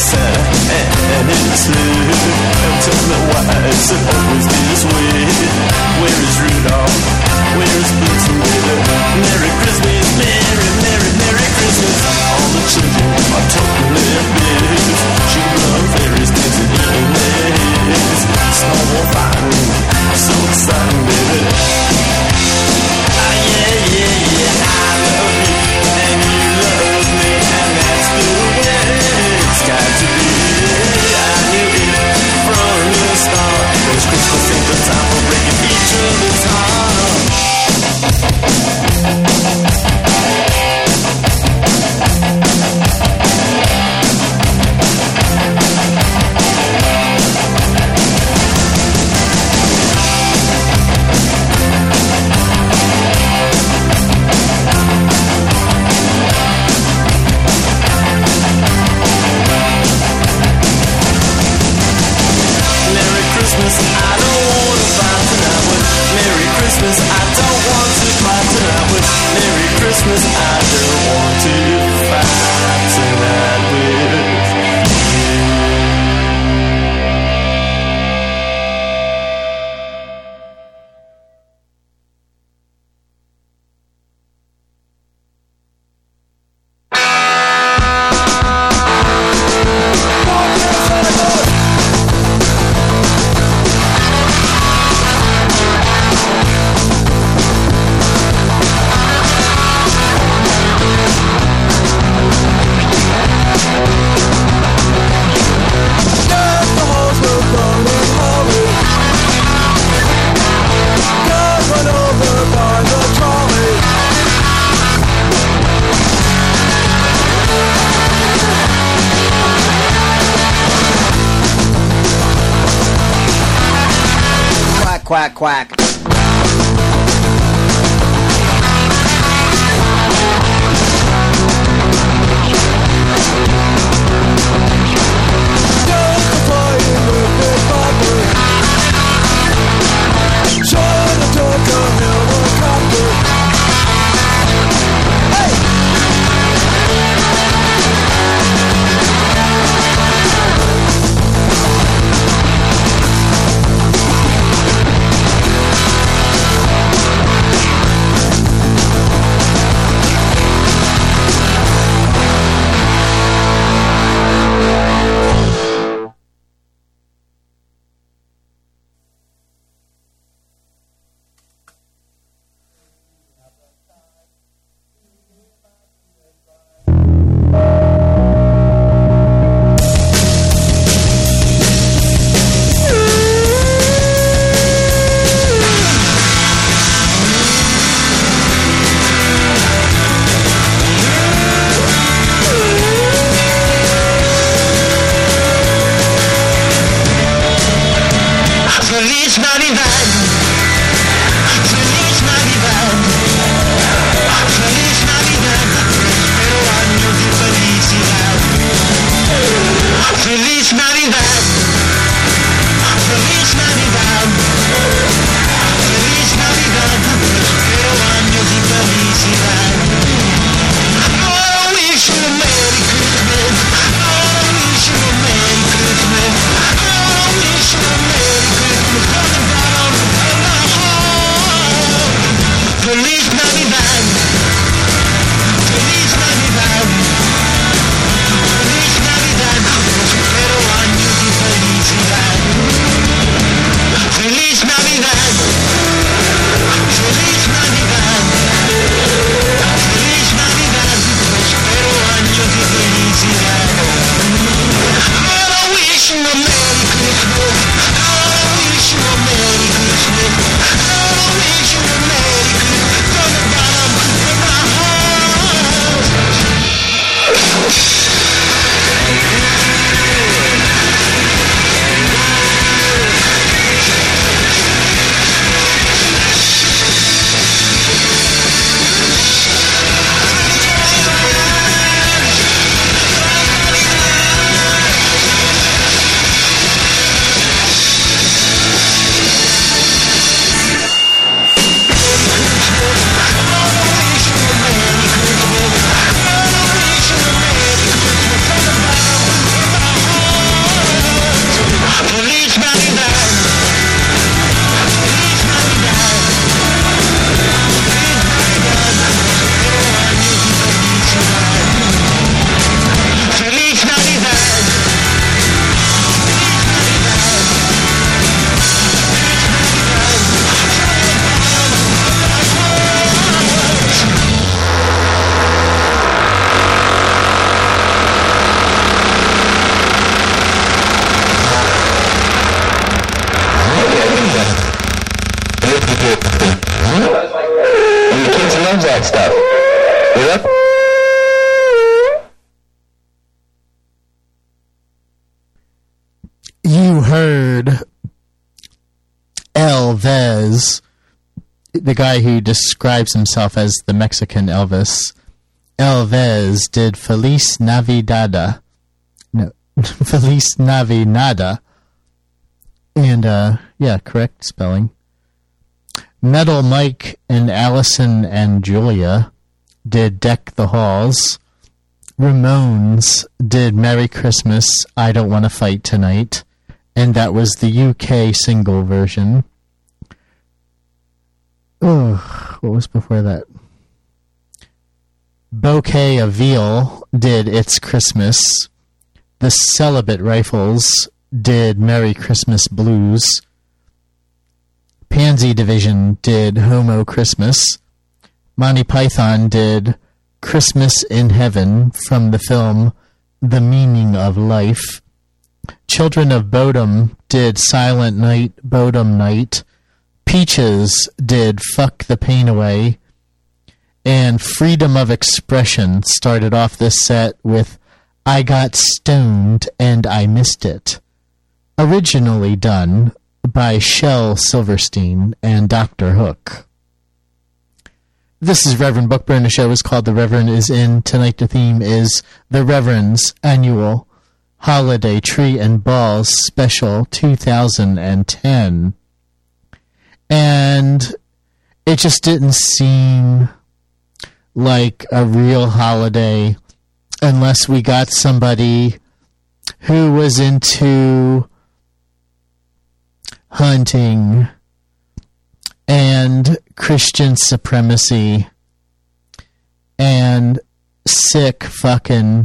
Santa and his hood. Tell me why it's always this way. Where is Rudolph? Where is Blitzen, baby? Merry Christmas, Merry, Merry, Merry Christmas. All the children are totally abused. Sugar fairies dancing in their heads. Snowball fighting, so exciting, baby. Ah, yeah, yeah, yeah, I love you, and you love me, and that's the way it's got to be. I knew it from the start. Cause Christmas ain't the time for breaking each other's heart. Christmas, I don't want to fight tonight with. Merry Christmas, I don't want to fight tonight with. Merry Christmas, I don't want to fight tonight with. Quack, quack. you heard Elvis, the guy who describes himself as the Mexican Elvis. Elvis did Feliz Navidad. No, Feliz Navinada. And, uh, yeah, correct spelling. Metal Mike and Allison and Julia did Deck the Halls. Ramones did Merry Christmas, I Don't Want to Fight Tonight. And that was the U K single version. Oh, what was before that? Bouquet of Veal did It's Christmas. The Celibate Rifles did Merry Christmas Blues. Pansy Division did Homo Christmas. Monty Python did Christmas in Heaven from the film The Meaning of Life. Children of Bodom did Silent Night, Bodom Night. Peaches did Fuck the Pain Away. And Freedom of Expression started off this set with I Got Stoned and I Missed It. Originally done by Shel Silverstein and Doctor Hook. This is Reverend Bookburn. The show is called The Reverend is In. Tonight the theme is The Reverend's Annual Holiday Tree and Balls Special two thousand ten. And it just didn't seem like a real holiday unless we got somebody who was into hunting and Christian supremacy and sick fucking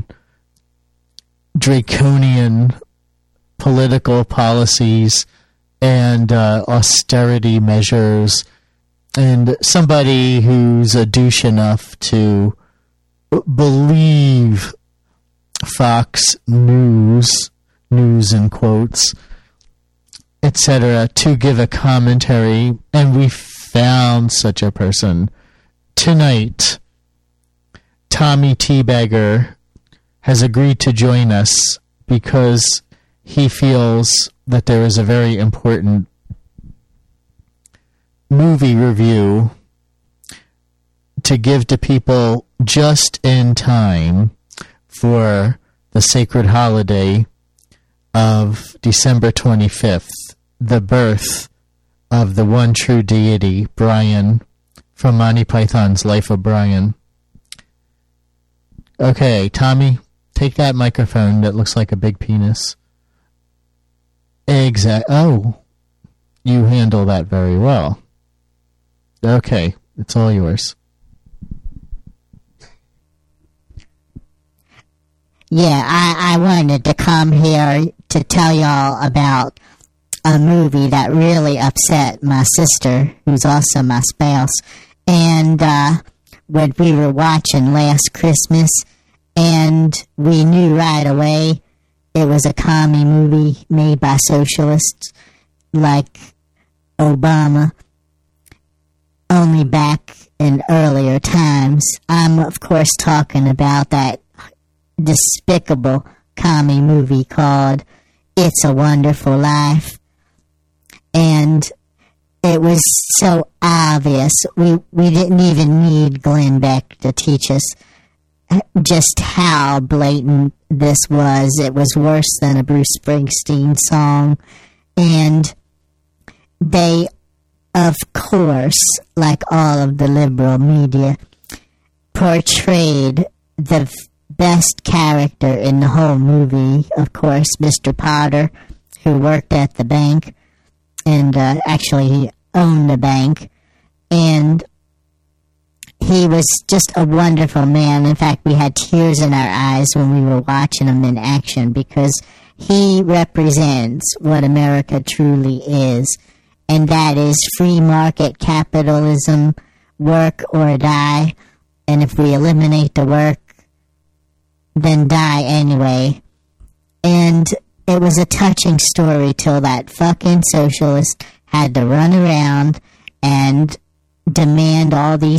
draconian political policies and uh, austerity measures, and somebody who's a douche enough to believe Fox News, news in quotes, et cetera, to give a commentary, and we found such a person. Tonight, Tommy Teabagger has agreed to join us because he feels that there is a very important movie review to give to people just in time for the sacred holiday of December twenty-fifth, the birth of the one true deity, Brian, from Monty Python's Life of Brian. Okay, Tommy, take that microphone that looks like a big penis. Exact. Oh, you handle that very well. Okay, it's all yours. Yeah, I, I wanted to come here to tell y'all about a movie that really upset my sister, who's also my spouse. And uh, when we were watching last Christmas, and we knew right away it was a commie movie made by socialists like Obama, only back in earlier times. I'm, of course, talking about that despicable commie movie called It's a Wonderful Life. And it was so obvious. We, we didn't even need Glenn Beck to teach us just how blatant this was. It was worse than a Bruce Springsteen song. And they, of course, like all of the liberal media, portrayed the best character in the whole movie, of course, Mister Potter, who worked at the bank, and uh, actually he owned the bank, and he was just a wonderful man. In fact, we had tears in our eyes when we were watching him in action, because he represents what America truly is, and that is free market capitalism, work or die, and if we eliminate the work, then die anyway. And it was a touching story till that fucking socialist had to run around and demand all these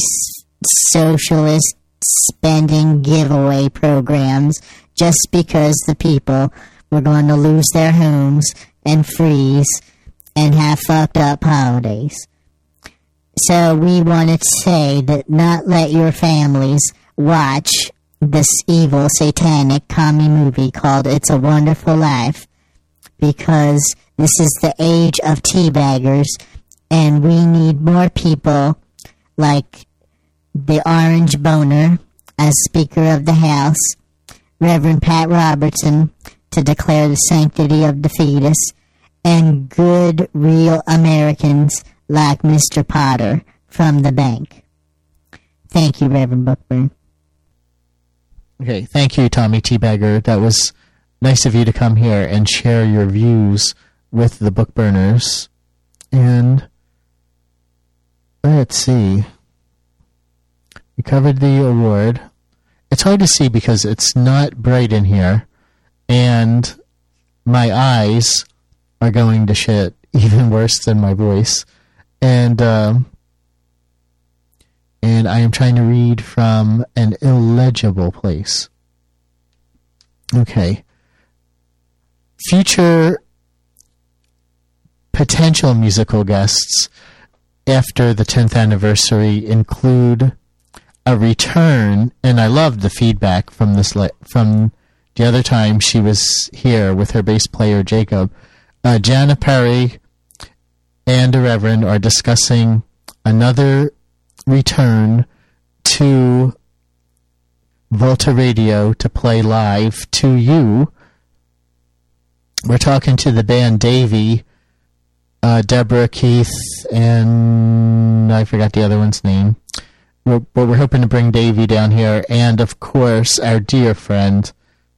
socialist spending giveaway programs just because the people were going to lose their homes and freeze and have fucked up holidays. So we wanted to say that not let your families watch this evil satanic commie movie called It's a Wonderful Life, because this is the age of teabaggers, and we need more people like the Orange Boner as Speaker of the House, Reverend Pat Robertson to declare the sanctity of the fetus, and good, real Americans like Mister Potter from the bank. Thank you, Reverend Bookburn. Okay, thank you, Tommy Teabagger. That was nice of you to come here and share your views with the book burners. And let's see. We covered the award. It's hard to see because it's not bright in here, and my eyes are going to shit even worse than my voice. And um, and I am trying to read from an illegible place. Okay. Future potential musical guests after the tenth anniversary include a return, and I loved the feedback from this le- from the other time she was here with her bass player Jacob. Uh, Jana Perry and the Reverend are discussing another return to Volta Radio to play live to you. We're talking to the band Davey, uh, Deborah, Keith, and I forgot the other one's name. We're, but we're hoping to bring Davey down here, and of course our dear friend.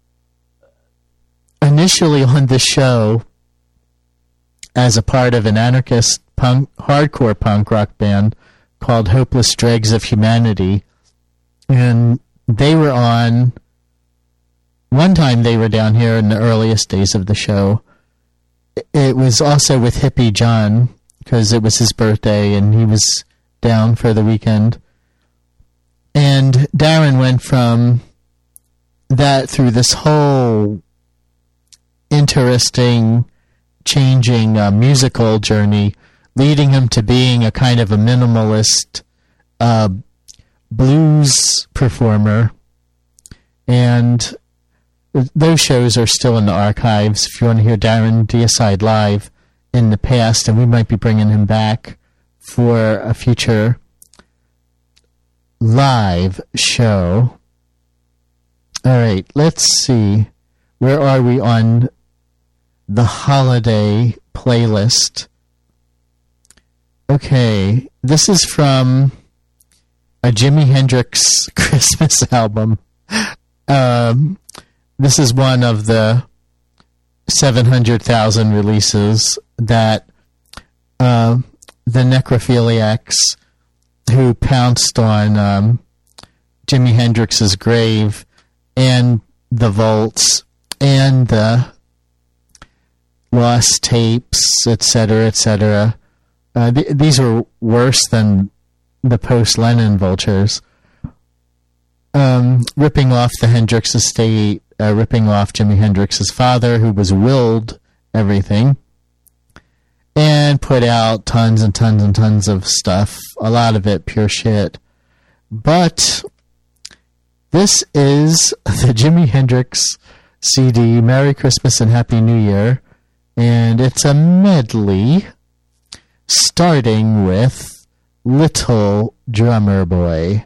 Initially on the show, as a part of an anarchist punk, hardcore punk rock band called Hopeless Dregs of Humanity, and they were on. One time they were down here in the earliest days of the show. It was also with Hippie John, because it was his birthday and he was down for the weekend. And Darren went from that through this whole interesting, changing uh, musical journey, leading him to being a kind of a minimalist uh, blues performer. And those shows are still in the archives if you want to hear Darren Deicide live in the past, and we might be bringing him back for a future live show. All right, let's see. Where are we on the holiday playlist? Okay, this is from a Jimi Hendrix Christmas album. Um... This is one of the seven hundred thousand releases that uh, the necrophiliacs who pounced on um, Jimi Hendrix's grave and the vaults and the lost tapes, et cetera, et cetera. Uh, th- these were worse than the post-Lennon vultures. Um, ripping off the Hendrix estate, uh, ripping off Jimi Hendrix's father, who was willed everything, and put out tons and tons and tons of stuff, a lot of it pure shit. But this is the Jimi Hendrix C D, Merry Christmas and Happy New Year, and it's a medley starting with Little Drummer Boy.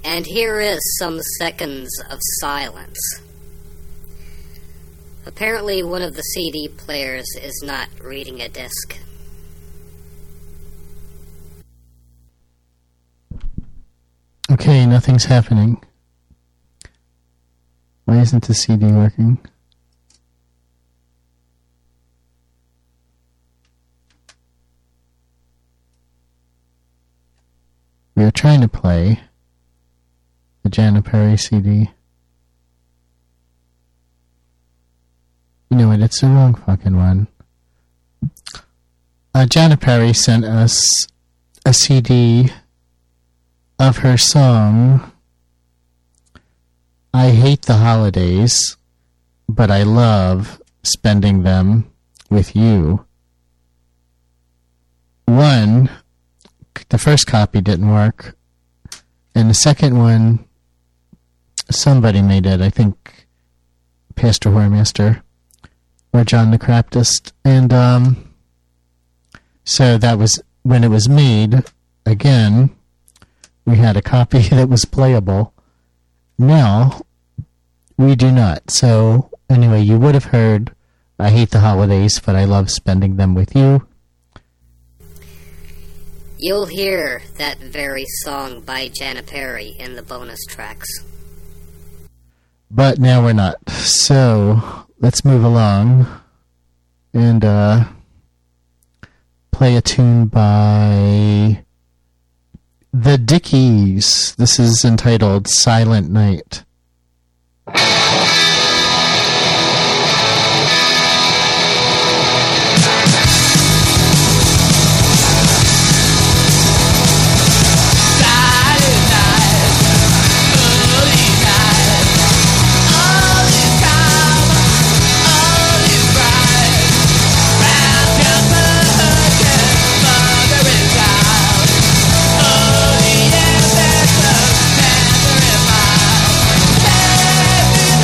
And here is some seconds of silence. Apparently one of the C D players is not reading a disc. Okay, nothing's happening. Why isn't the C D working? We are trying to play the Jana Perry C D. You know what, it's the wrong fucking one. Uh, Jana Perry sent us a C D of her song, I Hate the Holidays, but I Love Spending Them with You. One, the first copy didn't work, and the second one, somebody made it, I think Pastor Whoremaster or John the Craptist, and um, so that was, when it was made, again, we had a copy that was playable. Now, we do not. So, anyway, you would have heard I Hate the Holidays, but I Love Spending Them with You. You'll hear that very song by Jana Perry in the bonus tracks. But now we're not. So, let's move along and uh, play a tune by The Dickies. This is entitled Silent Night. Oh,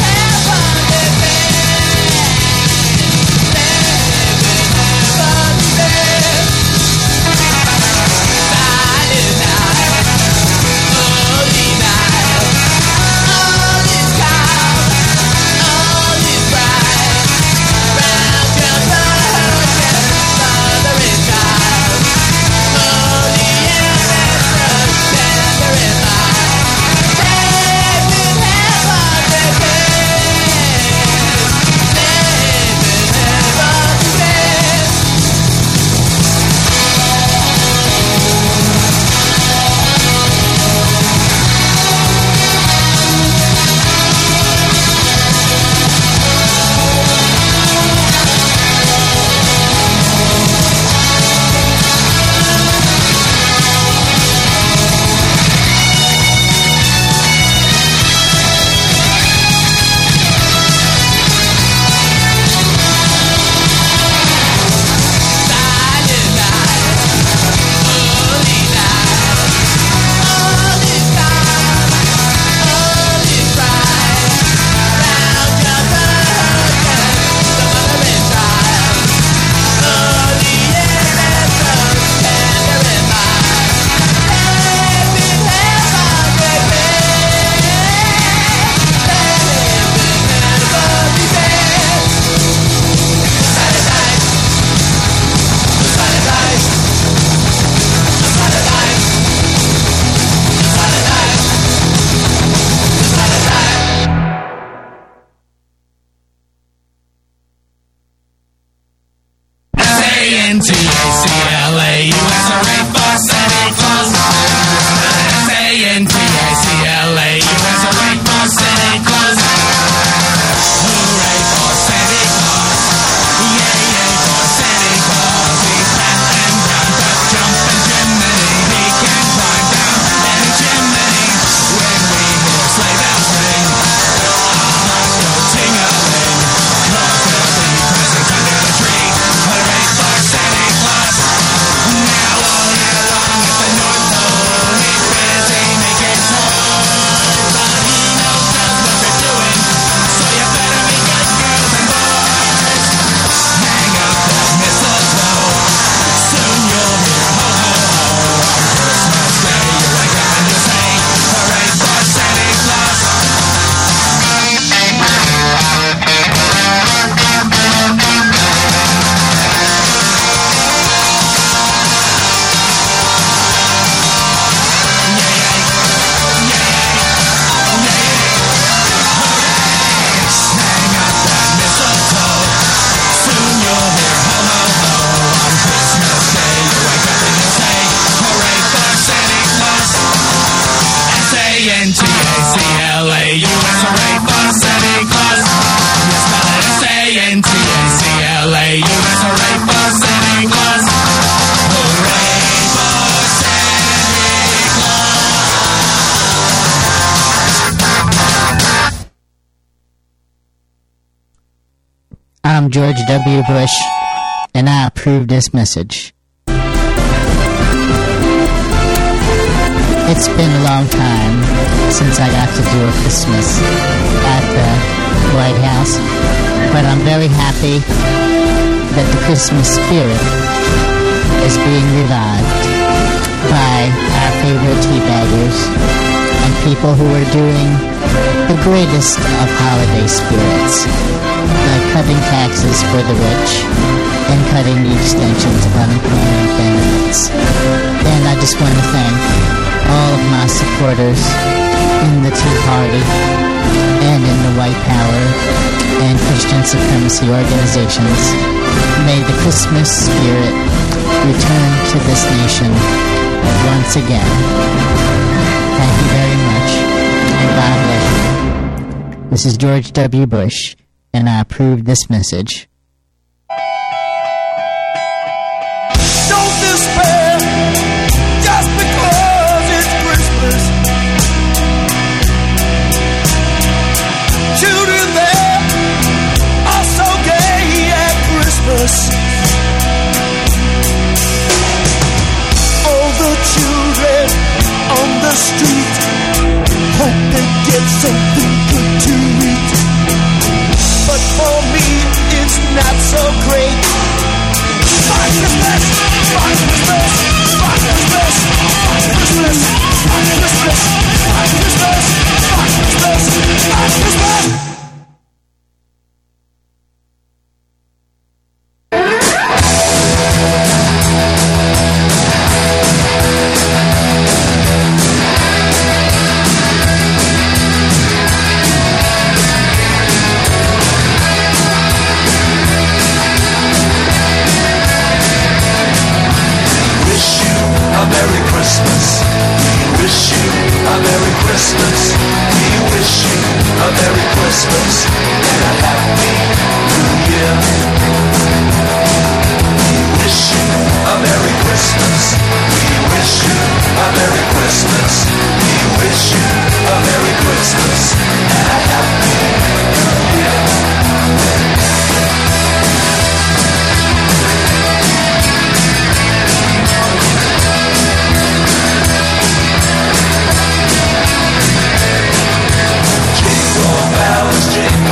I'm George W. Bush, and I approve this message. It's been a long time since I got to do a Christmas at the White House, but I'm very happy that the Christmas spirit is being revived by our favorite teabaggers and people who are doing the greatest of holiday spirits, like cutting taxes for the rich and cutting the extensions of unemployment benefits. And I just want to thank all of my supporters in the Tea Party and in the White Power and Christian supremacy organizations. May the Christmas spirit return to this nation once again. Thank you very much, and God bless you. This is George W. Bush, and I approve this message. Don't despair just because it's Christmas. Children there are so gay at Christmas. All the children on the street hope they get something good to eat. But for me, it's not so great. By Christmas, by Christmas, by Christmas, by Christmas, by Christmas, by Christmas, by Christmas, by Christmas. Jingle bells, jingle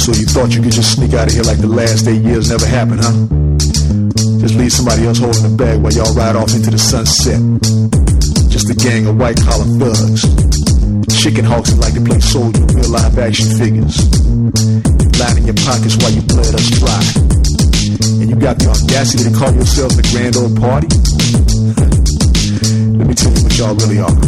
So you thought you could just sneak out of here like the last eight years never happened, huh? Just leave somebody else holding the bag while y'all ride off into the sunset. Just a gang of white-collar thugs. Chicken hawks that like to play soldier with real live action figures. Lining your pockets while you bled us dry. And you got the audacity to call yourselves the grand old party? Let me tell you what y'all really are.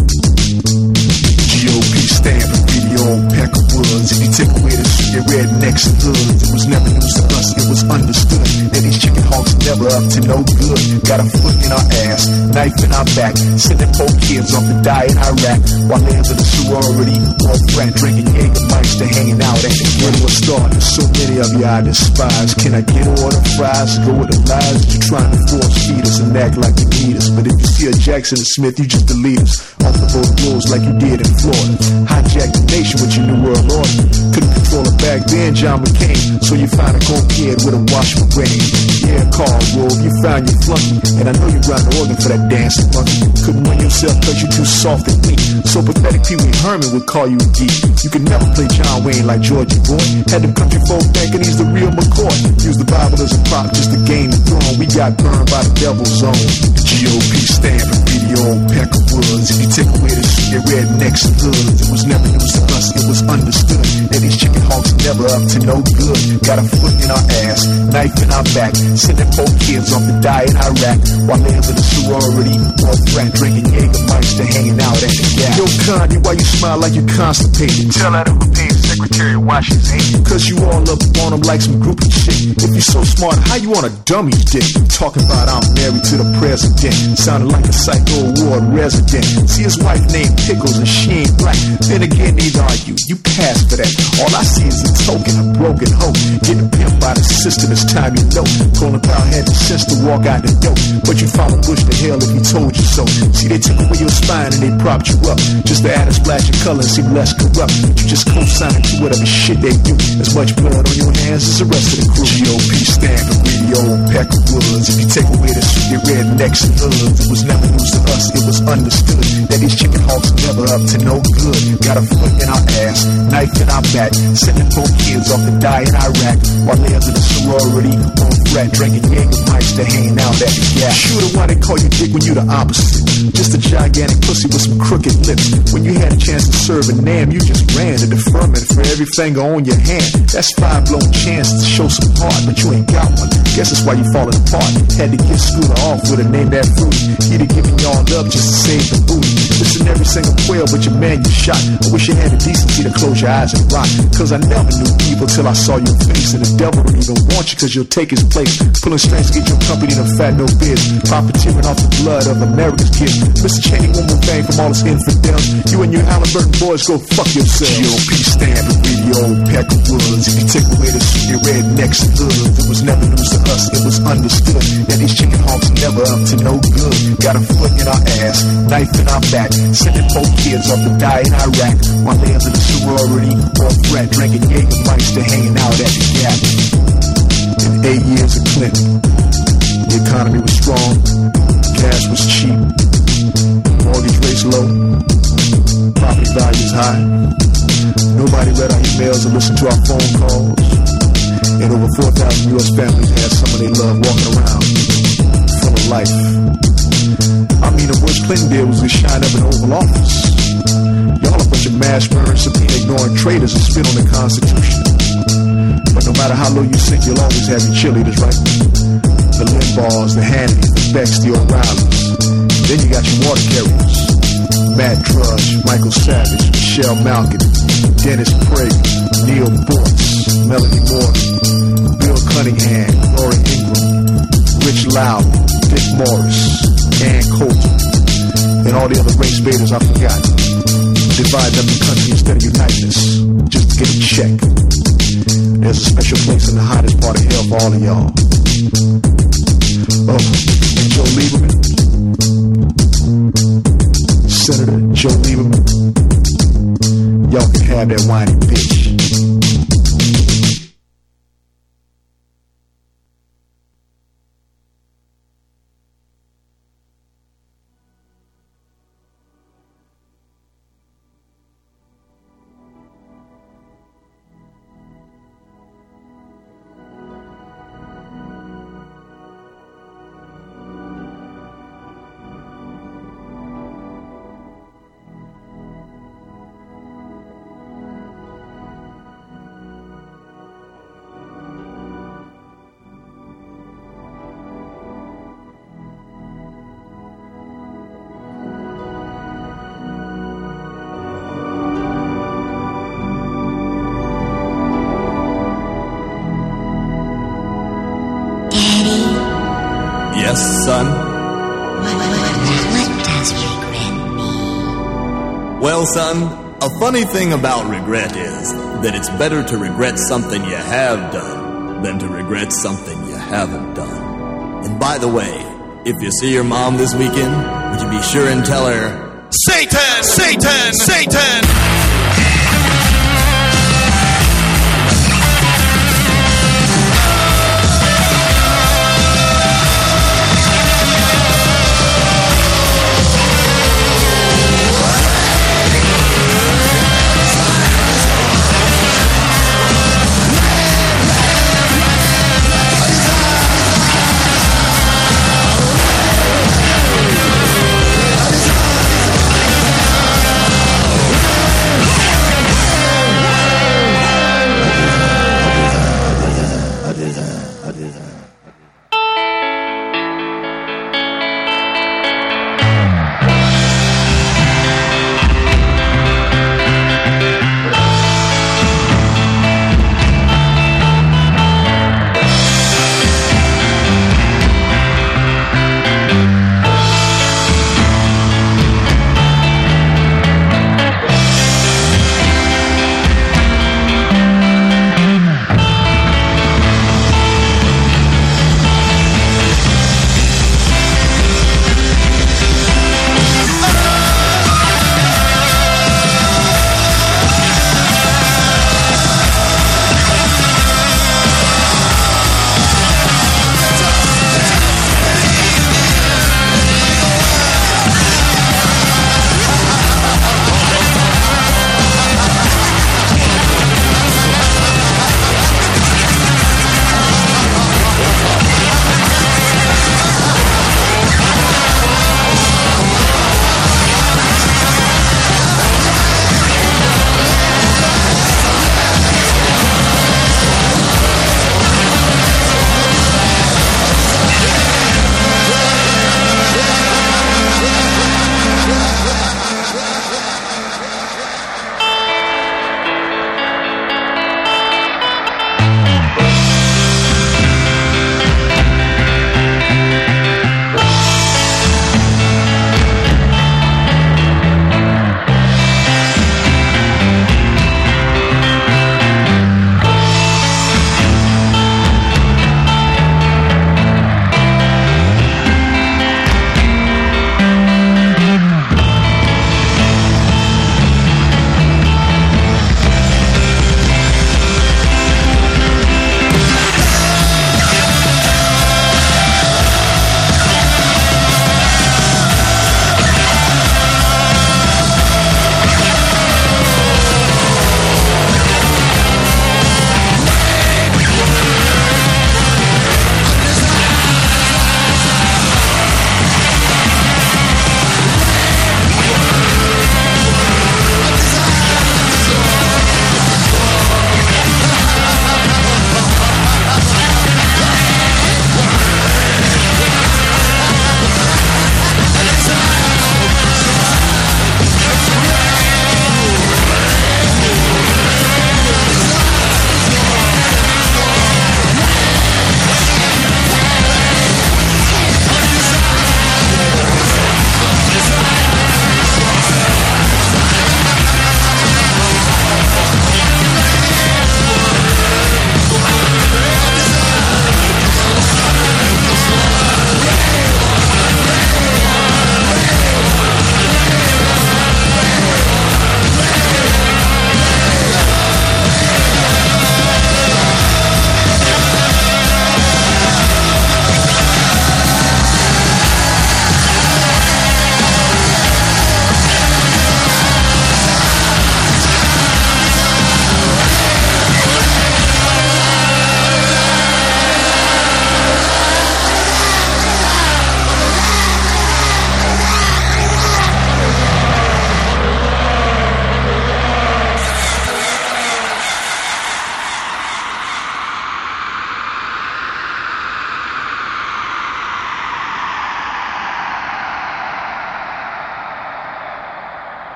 G O P stand for Greedy Old Pack of Woods. If you take away the your rednecks and hoods, it was never news to us, it was understood that these chicken hawks never up to no good. Got a foot in our ass, knife in our back, sending poor kids off to die in Iraq, while lands of the sorority all frat drinking Jägermeister, hanging out at the ghetto of start. There's so many of you I despise. Can I get order fries? Go with the lies that you're trying to force feed us and act like you need us. But if you see a Jackson and Smith, you just delete us off the boat rules like you did in Florida. Hijack the nation with your new world order. Couldn't control it back then, John McCain. So you find a cold kid with a washable brain. Yeah, Carl Wolf, you found your flunky, and I know you grind the organ for that dancing monkey. Couldn't win yourself cause you too soft and weak. So pathetic Pee Wee Herman would call you a geek. You could never play John Wayne like Georgie Boy. Had them country folk thinking he's the real McCoy. Use the Bible as a prop just to gain the throne. We got burned by the devil's zone. The G O P stand for Greedy Old Pack of Woods. If you take away the shit, your rednecks and hoods, it was never news to us, it was understood that these chicken hawks never up to no good. Got a foot in our ass, knife in our back, sending poor kids off to die in Iraq, while lands of the sorority all frat drinking Jägermeister, hanging out at the gap. Yo, Condi, why you smile like you constipated? Tell that overpaid secretary wash his hands. Cause you all up on him like some groupie shit. If you're so smart, how you on a dummy's dick? Talking about I'm married to the president, sounding like a Psycho Ward resident. See his wife named Pickles and she ain't black. Then again, neither are you. You pass for that. All I see is a token, a broken hope. Getting pimped by the system, it's time you know. Colin Powell had the sense to walk out the door, but you follow Bush to hell if he told you so. See, they took away your spine and they propped you up just to add a splash of color and seem less corrupt. You just co-sign to whatever shit they do. As much blood on your hands as the rest of the crew. G O P stand for Greedy Old Pack of Woods. If you take away the shit, your rednecks and hoods, it was never news to us, it was understood that these chicken hawks never up to no good. Got a foot in our ass, knife in our back, sending poor kids off to die in Iraq, while lands of the sorority on frat drinking Jägermeister, hanging out at the gap. Shooter, why they call you dick when you the opposite? Just a gigantic pussy with some crooked lips. When you had a chance to serve a name, you just ran to deferment for every finger on your hand. That's five blown chances to show some heart, but you ain't got one. Guess that's why you falling apart. Had to get Scooter off with a name that fruity. He'd have given y'all up just to save the booty. Listen every single quail, but your man you shot. I wish you had the decency to close your eyes and rock. Cause I never knew evil till I saw your face. And the devil don't even want you cause you'll take his place. Pulling strings to get your company to fat no biz. Profiteering off the blood of America's kids. Mister Cheney, one more thing from all his infidels. You and your Halliburton boys go fuck yourselves. G O P stand for Greedy Old Pack of Woods. If you take away the shit, your rednecks and hoods, it was never news to us, it was understood that these chicken hawks never up to no good. Got a foot in our ass, knife in our back, sending poor kids off to die in Iraq, while lands of the sorority all frat drinking Jägermeister, hanging out at the gap. In eight years of Clinton, the economy was strong, cash was cheap, mortgage rates low, property values high. Nobody read our emails or listened to our phone calls. And over four thousand U S families had some of their love walking around, full of life. I mean, what Bush Clinton did was to shine up in the Oval Office. Y'all a bunch of mash burning, subpoena ignoring traitors and spit on the Constitution. But no matter how low you sink, you'll always have your cheerleaders, right? The Limbaughs, the Hannitys, the Becks, the O'Reillys. Then you got your water carriers. Matt Drudge, Michael Savage, Michelle Malkin, Dennis Prager, Neil Boyce, Melanie Morton, Bill Cunningham, Laura Ingraham, Rich Lowry, Dick Morris, Ann Coulter, and all the other race baiters I forgot. Dividing up the country instead of uniting us, just to get a check. There's a special place in the hottest part of hell for all of y'all. Oh, Joe Lieberman, Senator Joe Lieberman, y'all can have that whiny bitch. Yes, son? What, what does regret mean? Well, son, a funny thing about regret is that it's better to regret something you have done than to regret something you haven't done. And by the way, if you see your mom this weekend, would you be sure and tell her, Satan! Satan! Satan!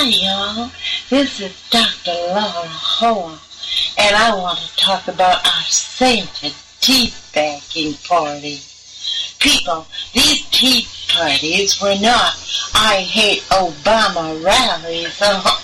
Hi, y'all. This is Doctor Laura Hoa, and I want to talk about our sainted tea bagging party. People, these tea parties were not I hate Obama rallies.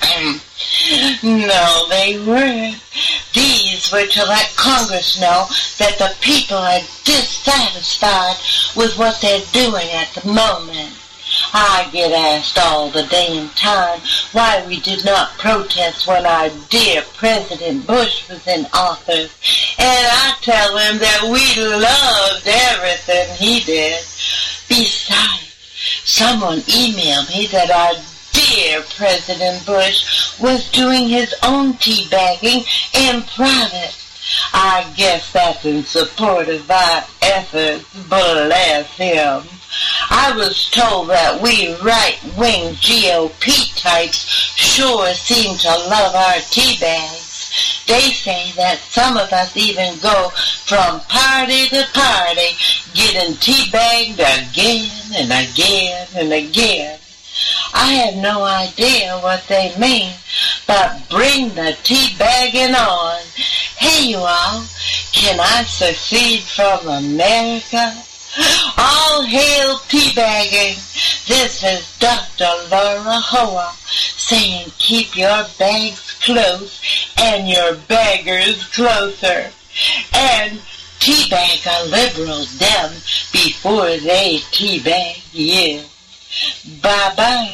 No, they weren't. These were to let Congress know that the people are dissatisfied with what they're doing at the moment. I get asked all the damn time why we did not protest when our dear President Bush was in office. And I tell him that we loved everything he did. Besides, someone emailed me that our dear President Bush was doing his own teabagging in private. I guess that's in support of our efforts, bless him. I was told that we right-wing G O P types sure seem to love our tea bags. They say that some of us even go from party to party, getting tea bagged again and again and again. I have no idea what they mean, but bring the tea bagging on. Hey, you all, can I secede from America? All hail teabagging. This is Doctor Laura Hoa saying keep your bags close and your baggers closer. And teabag a liberal them before they teabag you. Bye-bye.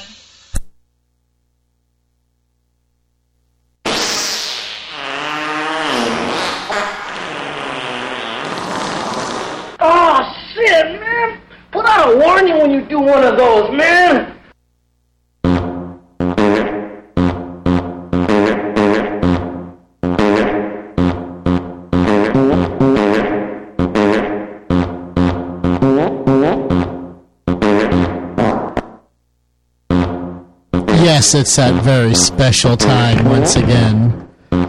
Oh, shit, man. Put out a warning when you do one of those, man. Yes, it's that very special time once again.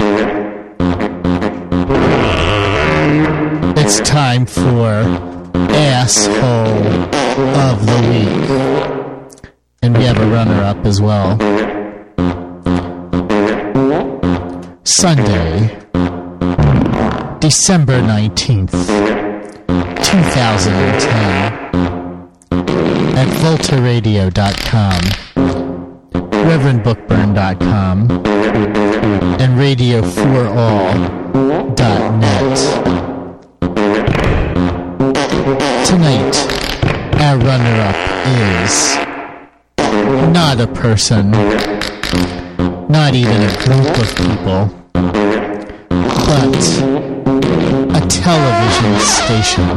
It's time for Asshole of the Week. And we have a runner-up as well. Sunday, December nineteenth, twenty ten, at volta radio dot com, reverend bookburn dot com, and radio for all dot net. Tonight, our runner-up is not a person, not even a group of people, but a television station.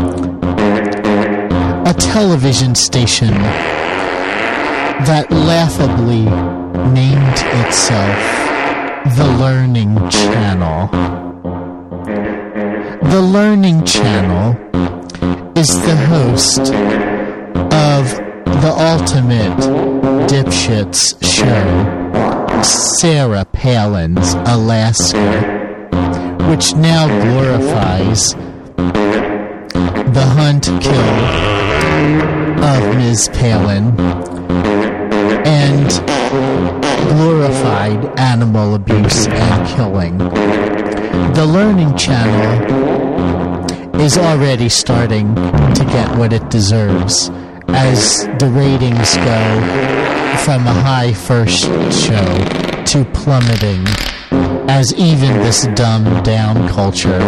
A television station that laughably named itself the Learning Channel. The Learning Channel is the host of the ultimate dipshits show, Sarah Palin's Alaska, which now glorifies the hunt kill of Miz Palin and glorified animal abuse and killing. The Learning Channel is already starting to get what it deserves as the ratings go from a high first show to plummeting, as even this dumbed down culture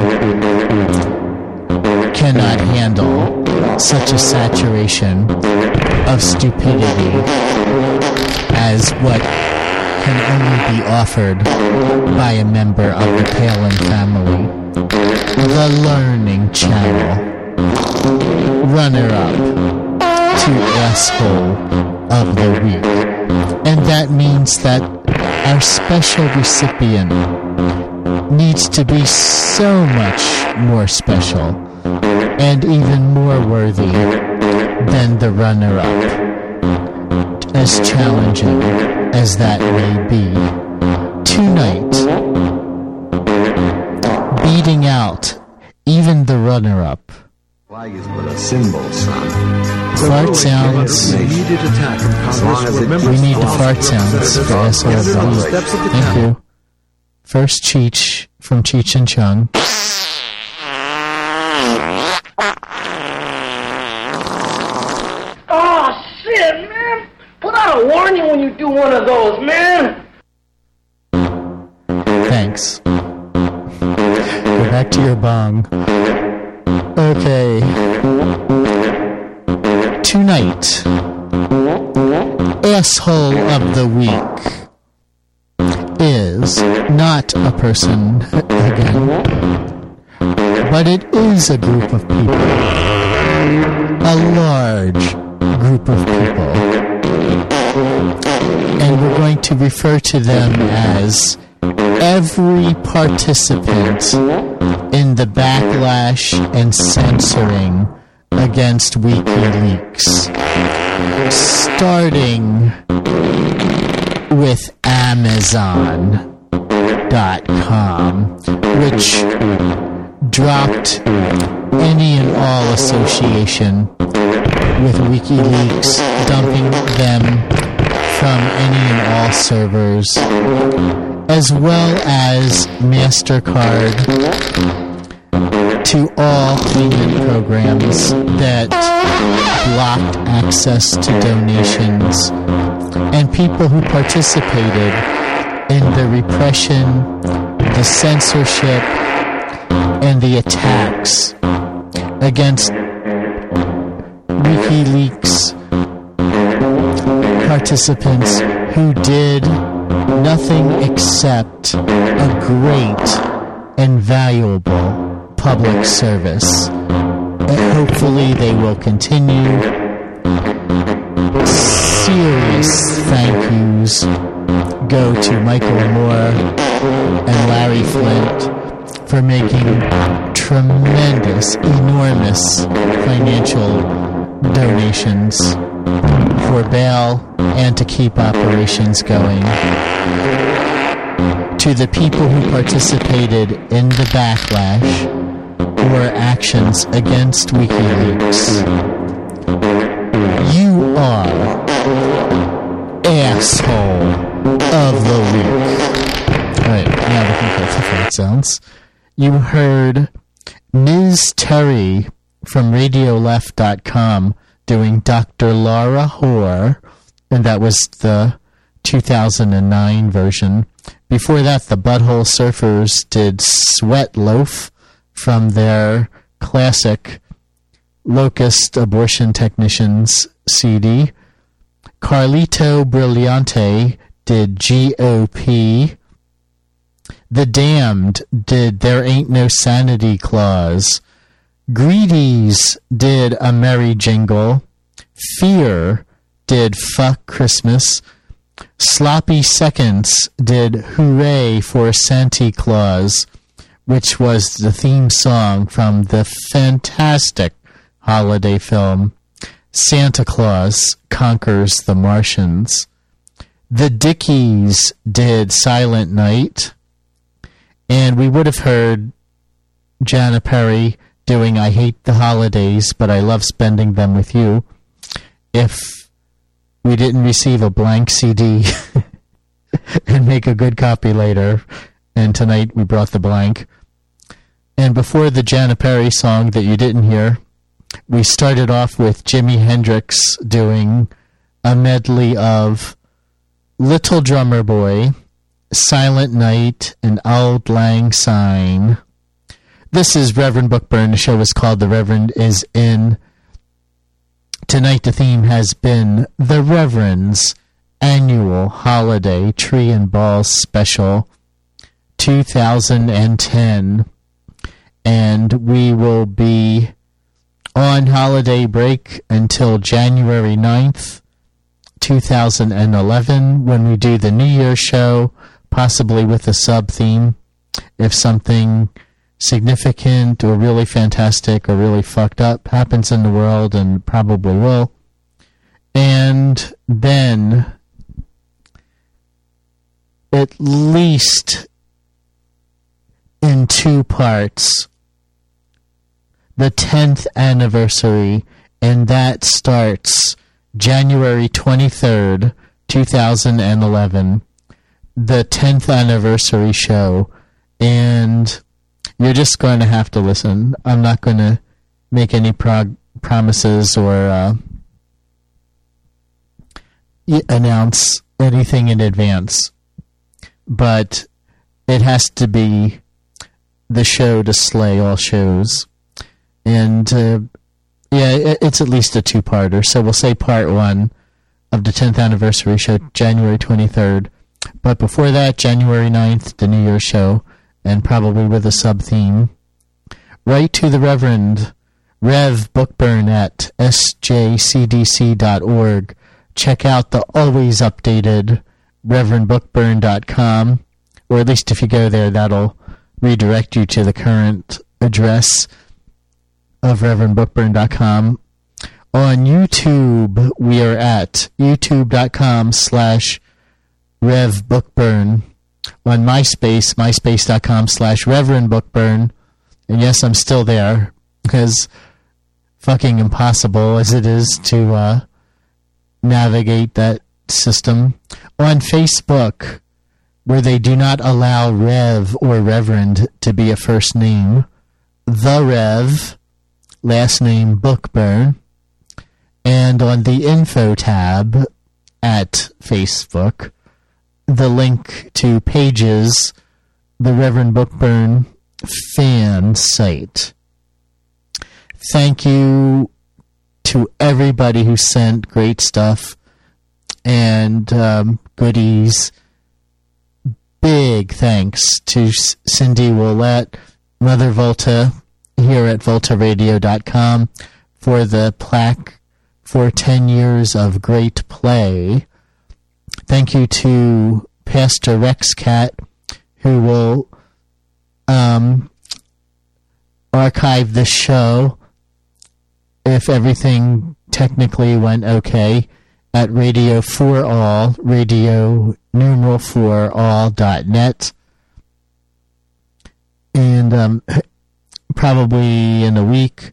cannot handle such a saturation of stupidity as what can only be offered by a member of the Palin family. The Learning Channel, runner-up to Asshole of the Week. And that means that our special recipient needs to be so much more special and even more worthy than the runner-up, as challenging as that may be. Tonight, beating out even the runner-up Flag is but a symbol, son. Fart sounds. Immediate attack of Congress. We need the fart sounds for asshole of the week. Thank you. First, Cheech from Cheech and Chong. Oh, shit, man. Put out a warning when you do one of those, man. Thanks. Go back to your bong. Okay. Tonight, asshole of the week is not a person again, but it is a group of people. A large group of people. And we're going to refer to them as every participant in the backlash and censoring against WikiLeaks. Starting with Amazon dot com, which dropped any and all association with WikiLeaks, dumping them from any and all servers, as well as MasterCard to all payment programs that blocked access to donations, and people who participated in the repression, the censorship, and the attacks against WikiLeaks participants who did nothing except a great and valuable public service. And hopefully they will continue. Serious thank yous go to Michael Moore and Larry Flint for making tremendous, enormous financial donations for bail and to keep operations going. To the people who participated in the backlash or actions against WikiLeaks, you are asshole of the week. Alright, now we can get the fart sounds. You heard Miz Terry from Radioleft dot com doing Doctor Laura Hoare, and that was the two thousand nine version. Before that, the Butthole Surfers did Sweat Loaf from their classic Locust Abortion Technicians C D. Carlito Brillante did G O P. The Damned did There Ain't No Sanity Clause. Greedies did A Merry Jingle. Fear did Fuck Christmas. Sloppy Seconds did Hooray for Santa Claus, which was the theme song from the fantastic holiday film Santa Claus Conquers the Martians. The Dickies did Silent Night. And we would have heard Jana Perry doing I Hate the Holidays, but I Love Spending Them With You if we didn't receive a blank C D and make a good copy later. And tonight we brought the blank. And before the Jana Perry song that you didn't hear, we started off with Jimi Hendrix doing a medley of Little Drummer Boy, Silent Night, and Auld Lang Syne. This is Reverend Bookburn. The show is called The Reverend Is In. Tonight the theme has been The Reverend's Annual Holiday Tree and Balls Special two thousand ten. And we will be on holiday break until January ninth, two thousand eleven, when we do the New Year's show, possibly with a sub-theme, if something significant or really fantastic or really fucked up happens in the world, and probably will. And then, at least in two parts, the tenth anniversary, and that starts January twenty-third, two thousand eleven. The tenth anniversary show, and you're just going to have to listen. I'm not going to make any prog- promises or uh, announce anything in advance, but it has to be the show to slay all shows. And uh, yeah, it's at least a two-parter, so we'll say part one of the tenth anniversary show, January twenty-third. But before that, January ninth, the New Year's show, and probably with a sub-theme. Write to the Reverend Rev Bookburn at s j c d c dot org. Check out the always updated reverend bookburn dot com, or at least if you go there, that'll redirect you to the current address of reverend bookburn dot com. On YouTube, we are at youtube.com slash Rev Bookburn. On MySpace, myspace.com slash Reverend Bookburn. And yes, I'm still there, because fucking impossible as it is to uh, navigate that system. On Facebook, where they do not allow Rev or Reverend to be a first name, The Rev, last name Bookburn. And on the info tab at Facebook, the link to Pages, the Reverend Bookburn fan site. Thank you to everybody who sent great stuff and um, goodies. Big thanks to Cindy Willette, Mother Volta, here at volta radio dot com for the plaque for ten years of great play. Thank you to Pastor Rex Cat, who will um, archive the show if everything technically went okay at Radio for All, radio numeral for all dot net. And um, probably in a week.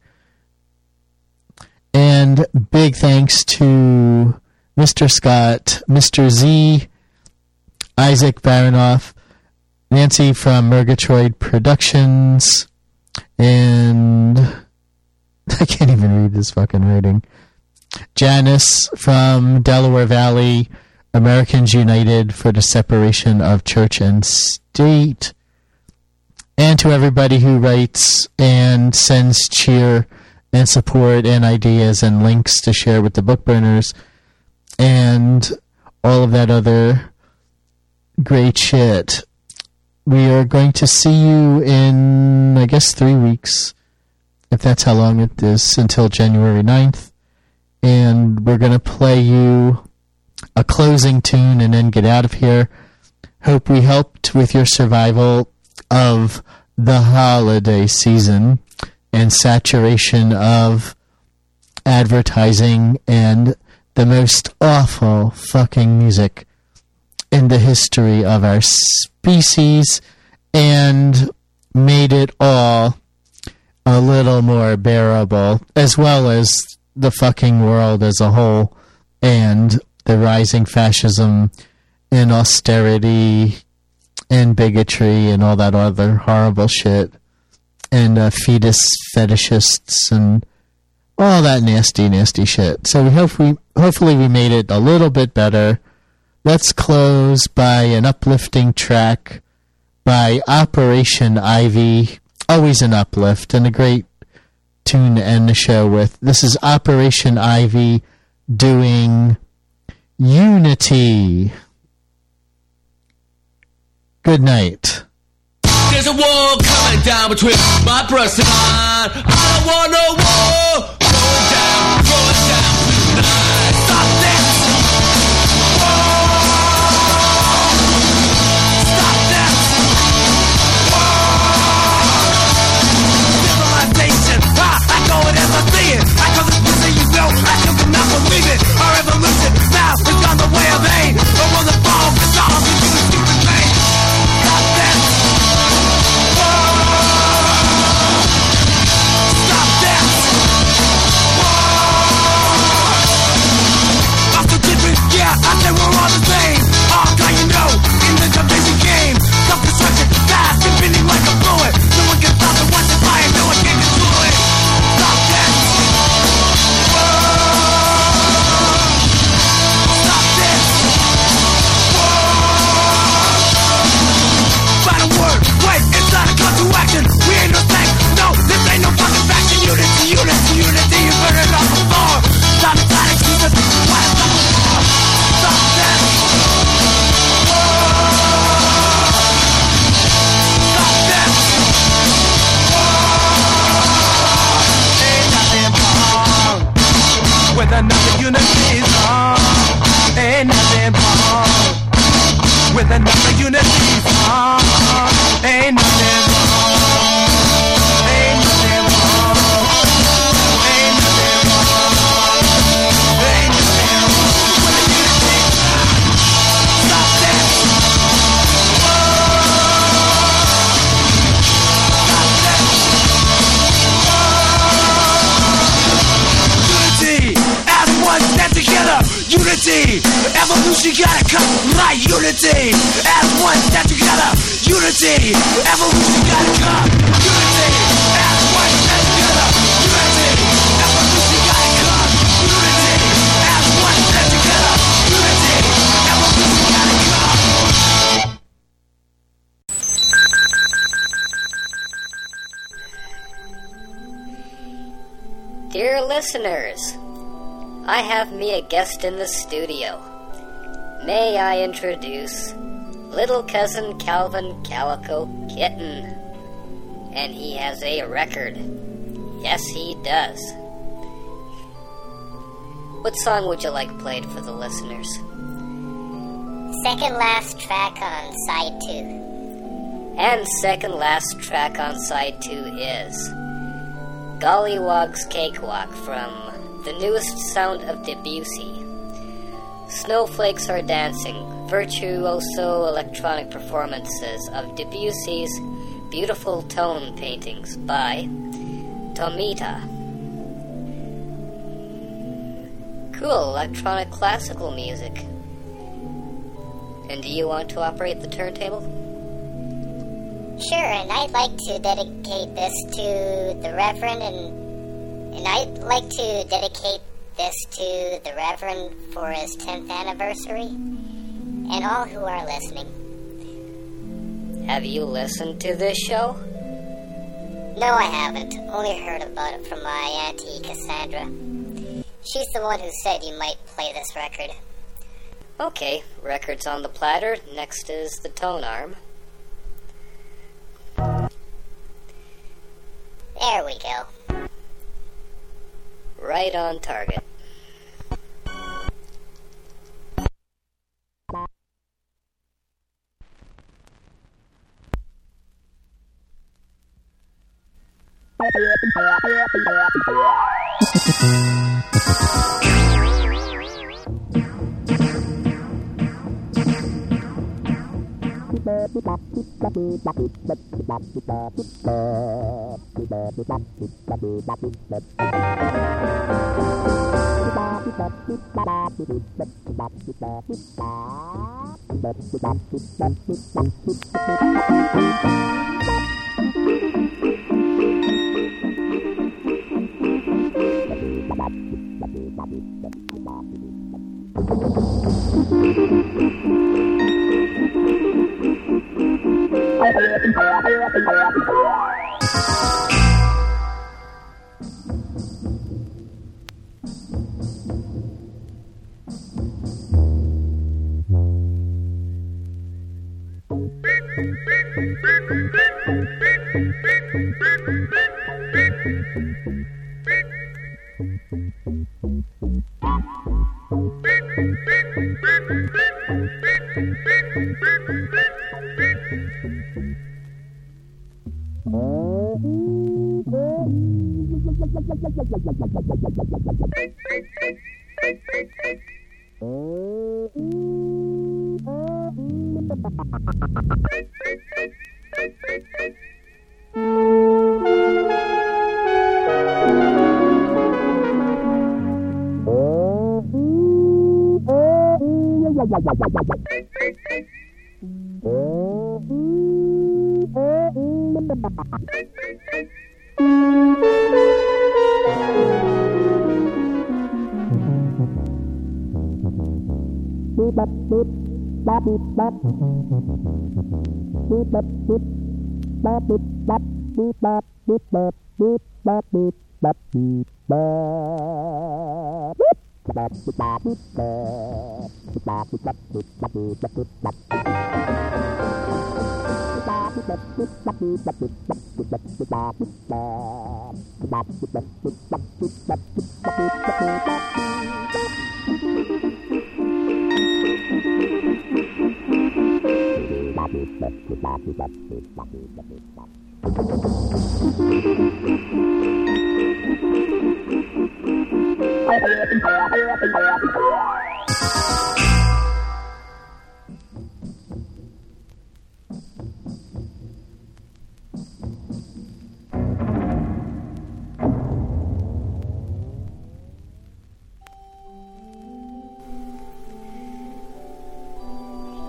And big thanks to Mister Scott, Mister Z, Isaac Baronoff, Nancy from Murgatroyd Productions, and I can't even read this fucking rating. Janice from Delaware Valley, Americans United for the Separation of Church and State. And to everybody who writes and sends cheer and support and ideas and links to share with the Bookburners and all of that other great shit. We are going to see you in, I guess, three weeks, if that's how long it is, until January ninth. And we're going to play you a closing tune and then get out of here. Hope we helped with your survival of the holiday season and saturation of advertising and the most awful fucking music in the history of our species, and made it all a little more bearable, as well as the fucking world as a whole, and the rising fascism and austerity and bigotry and all that other horrible shit, and uh, fetus fetishists and all that nasty, nasty shit. So we hope we, hopefully we made it a little bit better. Let's close by an uplifting track by Operation Ivy. Always an uplift and a great tune to end the show with. This is Operation Ivy doing Unity. Good night. There's a war coming down between my breast and mine. I don't want no war going down, going down tonight. Stop this! Stop this! Civilization, ha! I know it as I see it. I cause it's pussy, you know, I just will not believe it. Our evolution now is on the way of aid. But when the fall is off, you do the stupid thing. Stop this! Stop unity. Evolution gotta come right, unity. As one stand together, unity. Evolution gotta come, unity. As one stand together, unity. Evolution gotta come, unity. As one stand together, unity. Evolution gotta come. Dear listeners, I have me a guest in the studio. May I introduce little cousin Calvin Calico Kitten. And he has a record. Yes, he does. What song would you like played for the listeners? Second last track on side two. And second last track on side two is Gollywog's Cakewalk from the newest sound of Debussy. Snowflakes Are Dancing, virtuoso electronic performances of Debussy's beautiful tone paintings by Tomita. Cool electronic classical music. And do you want to operate the turntable? Sure, and I'd like to dedicate this to the Reverend, and and I'd like to dedicate this to the Reverend for his tenth anniversary, and all who are listening. Have you listened to this show? No, I haven't. Only heard about it from my auntie Cassandra. She's the one who said you might play this record. Okay, record's on the platter. Next is the tone arm. There we go. Right on target.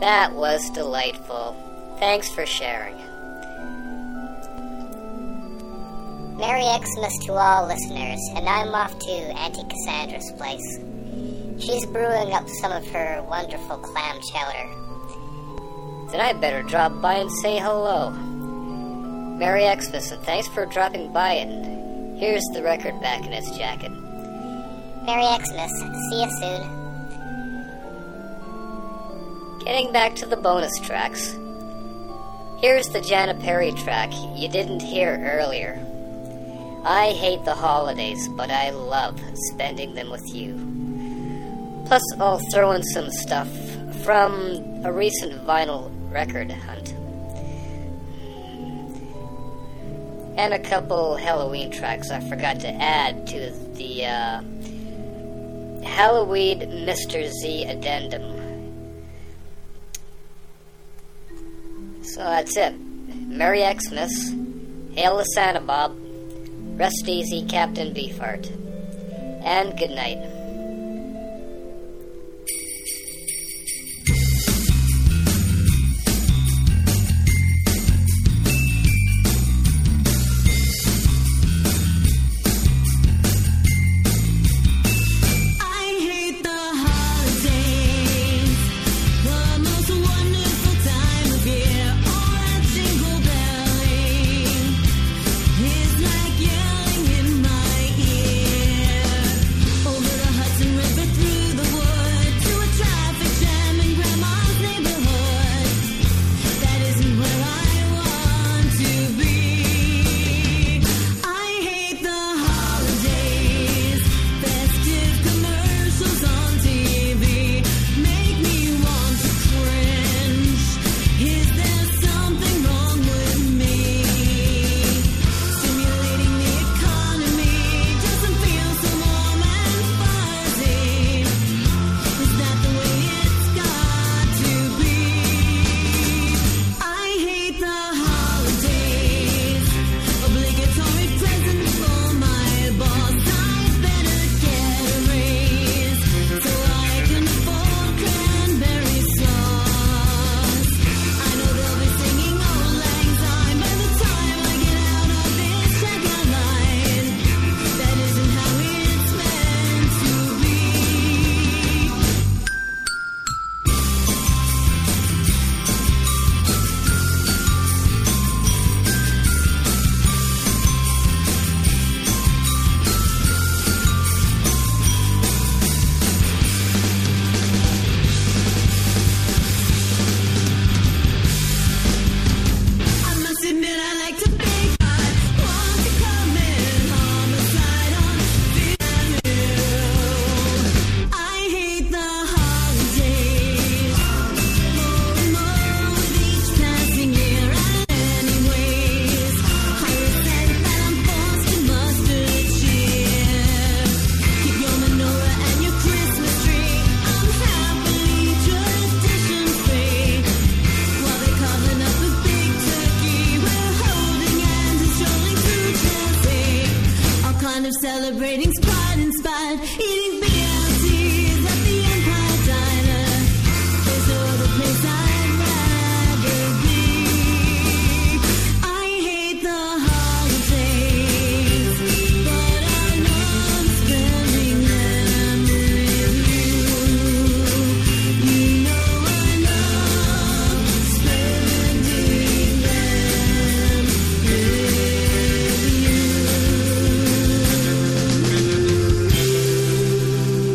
That was delightful. Thanks for sharing it. Merry Xmas to all listeners, and I'm off to Auntie Cassandra's place. She's brewing up some of her wonderful clam chowder. Then I better drop by and say hello. Merry Xmas, and thanks for dropping by, and here's the record back in its jacket. Merry Xmas. See you soon. Getting back to the bonus tracks. Here's the Jana Perry track you didn't hear earlier. I hate the holidays, but I love spending them with you. Plus, I'll throw in some stuff from a recent vinyl record hunt. And a couple Halloween tracks I forgot to add to the uh, Halloween Mister Z addendum. So that's it. Merry Xmas. Hail to Santa Bob. Rest easy, Captain Beefheart. And good night. Celebrating Sprite inspired, eating B L Ts at the Empire Diner. There's no other place I'd rather be. I hate the holidays, but I love spending them with you. You know I love spending them with you.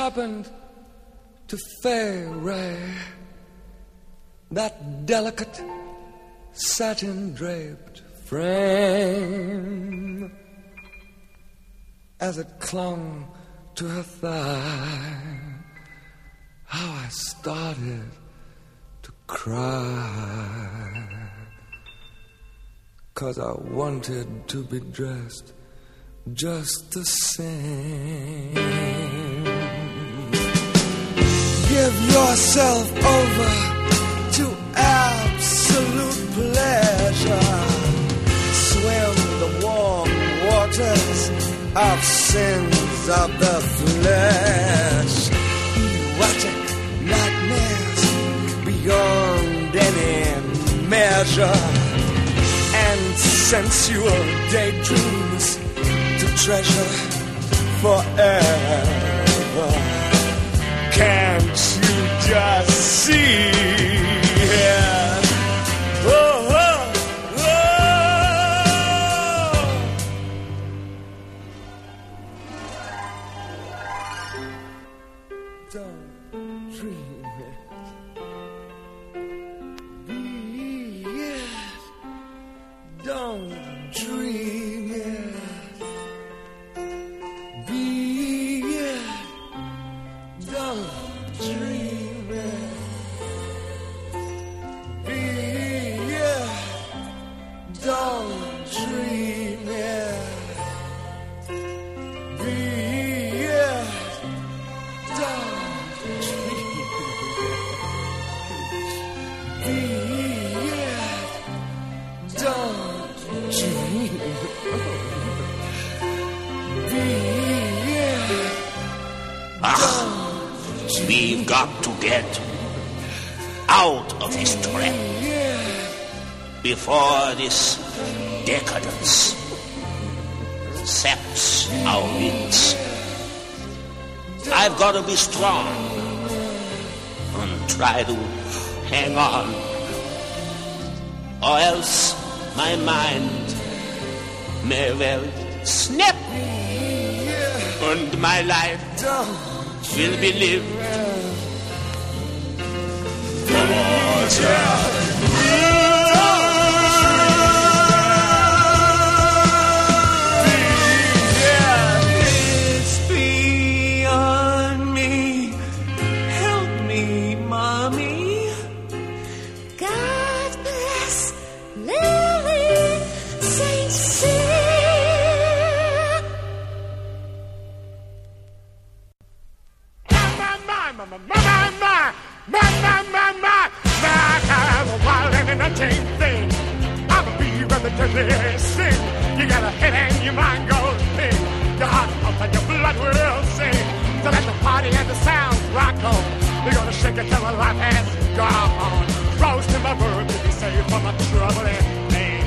happened to Fairy, that delicate satin draped frame, as it clung to her thigh, how I started to cry, 'cause I wanted to be dressed just the same. Give yourself over to absolute pleasure. Swim the warm waters of sins of the flesh. Erotic nightmares beyond any measure. And sensual daydreams to treasure forever. Can't you just see? Yeah. Oh, oh, oh. Don't dream it. Be it. Don't dream it. Be it. Don't dream it. Be it. Don't dream it. Be it. Don't dream it. Be it. Don't dream it. Be it. Ah, we've got to get out of this trap before this decadence saps our wits. I've got to be strong and try to hang on, or else my mind may well snap and my life will be lived for It's beyond me. Help me, Mommy. God bless Lily Saint Cyr. My, my, my, my, my, my, my, my, my, my, my, I'm a wild and entertaining thing. I'm a bee with a deadly sting. You got a head and your mind goes big. Your heart pumps and your blood will sing. So let the party and the sound rock on. We're gonna shake it till the life has gone. Roast in my word to be saved from my trouble and pain.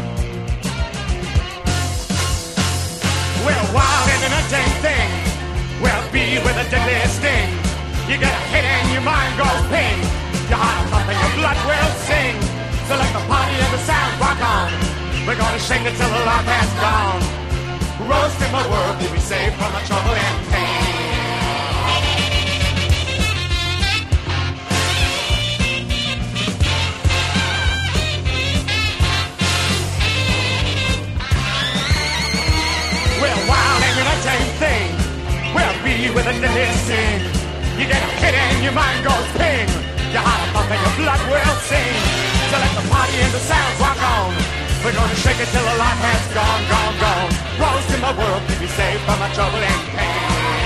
We're wild and entertaining thing. We'll be with a deadly sting. You get a hit and your mind goes ping. Your heart pump and your blood will sing. So let the party and the sound rock on. We're gonna shake it till the life has gone. Roast in my world to be saved from my trouble and pain. We're wild and entertaining thing. We'll be with a deadly sting. You get a hit and your mind goes ping. Your heart pump and your blood will sing. So let the party and the sounds rock on. We're gonna shake it till the life has gone, gone, gone. Roast in my world to be saved from my trouble and pain.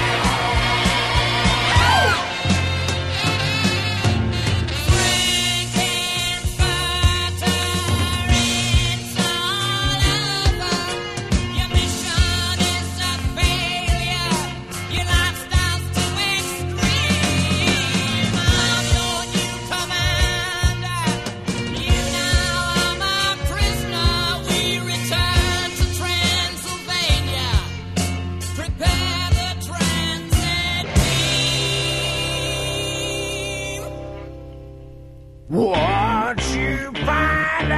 What you find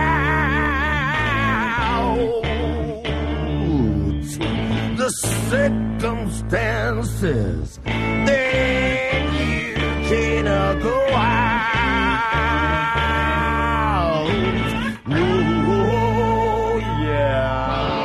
out, the circumstances then you can uh, go out. Oh, yeah.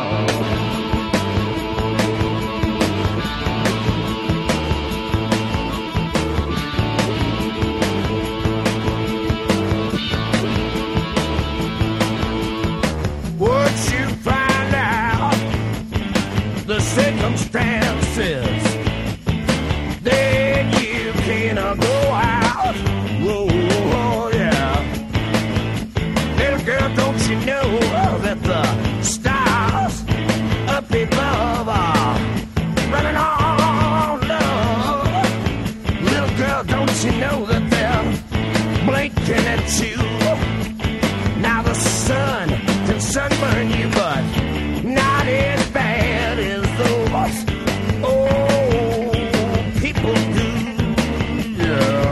Once you find out the circumstances, then you can uh, go out. Whoa, whoa, yeah. Little girl, don't you know that the stars up above are running on love? Little girl, don't you know that they're blinking at you? Now the sun can sunburn you, but not as bad as those old people do. Yeah.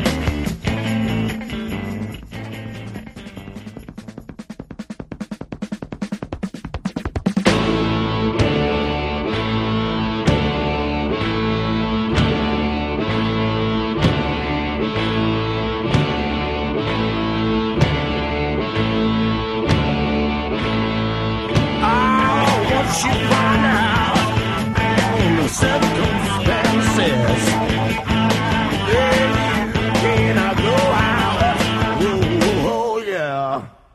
Once you find out all the circumstances, then you can uh, go out. Oh, oh, yeah.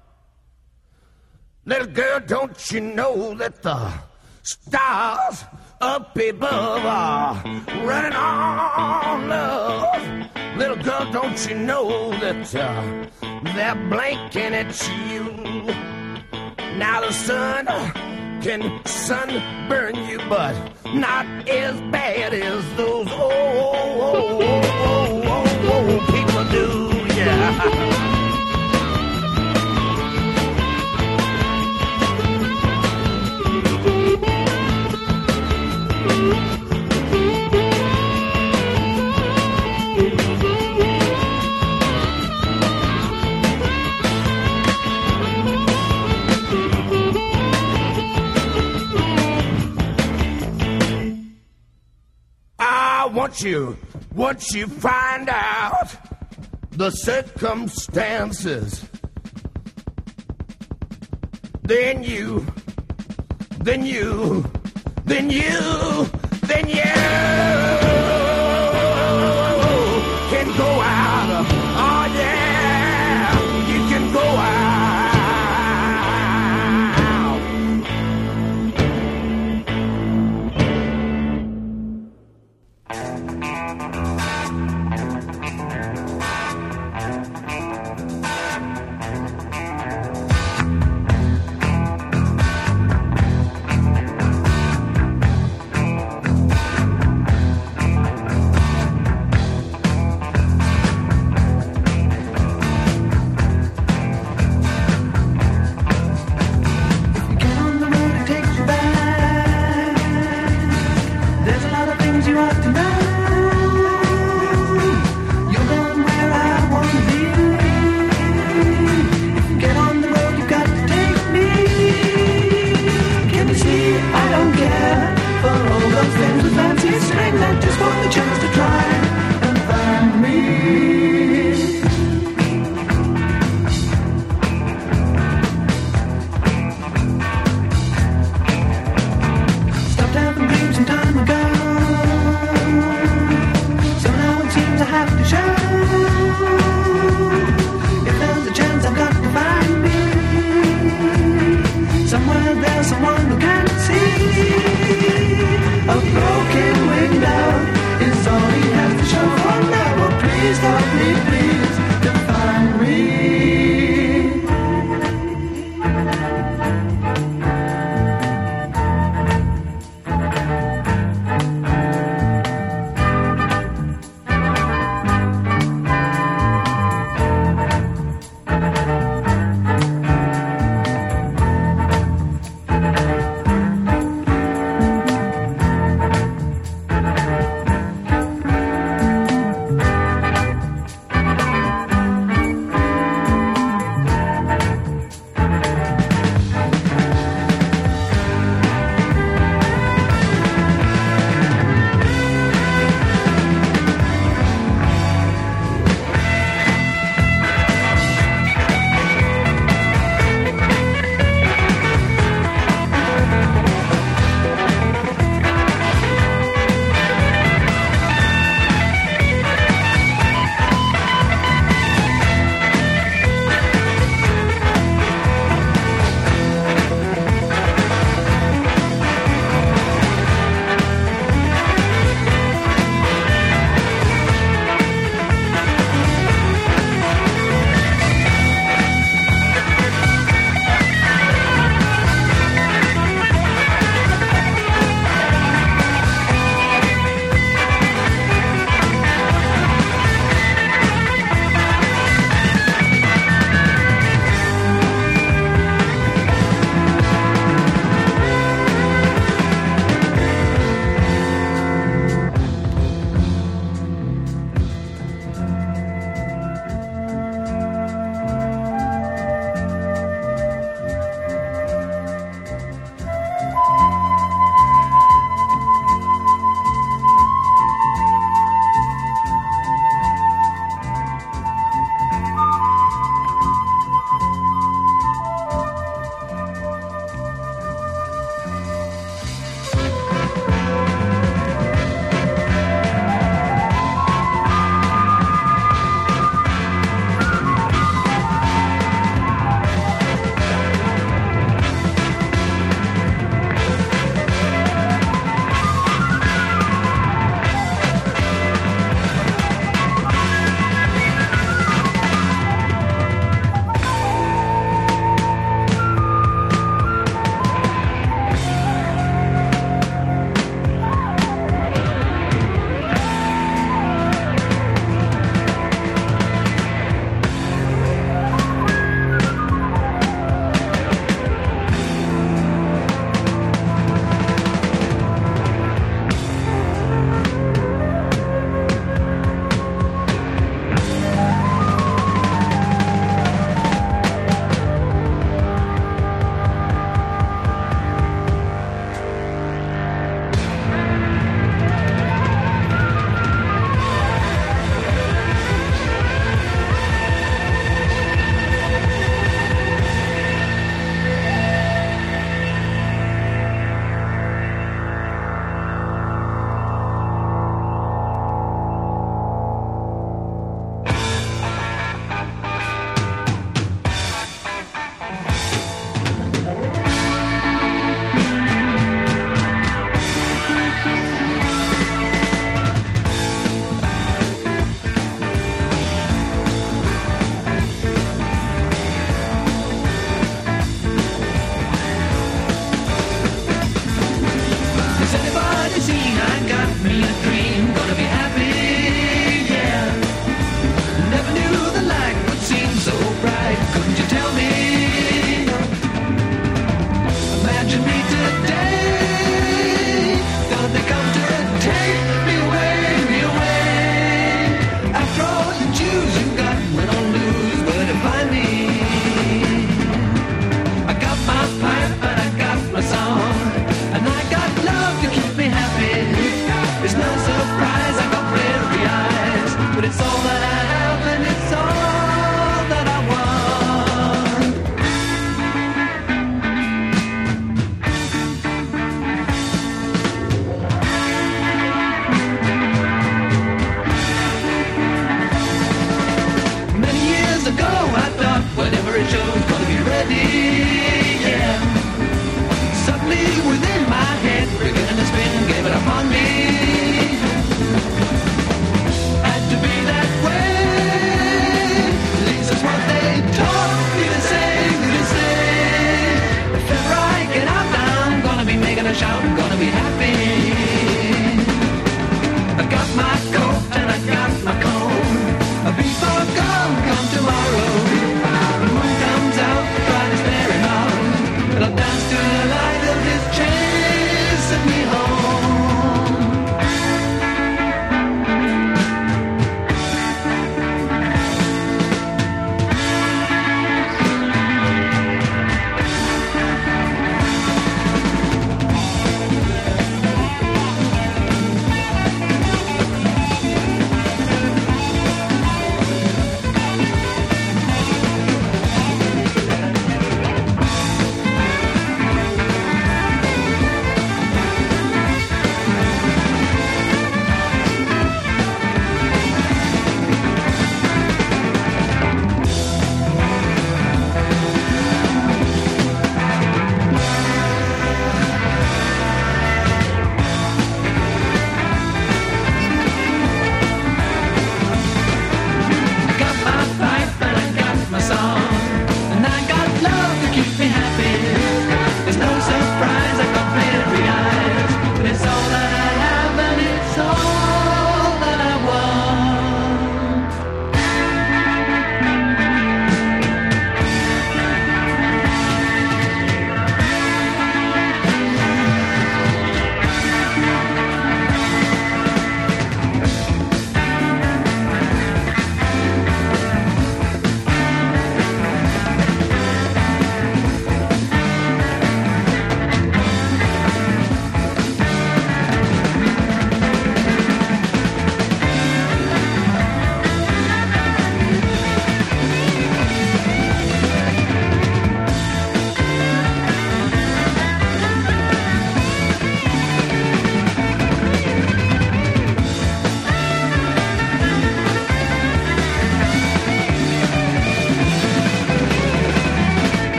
Little girl, don't you know that the stars up above are running on love? Little girl, don't you know that uh, they're blinking at you? Now the sun can sunburn you, but not as bad as those old, old, old, old, old people do, yeah. Once you, once you find out the circumstances, then you, then you, then you, then you.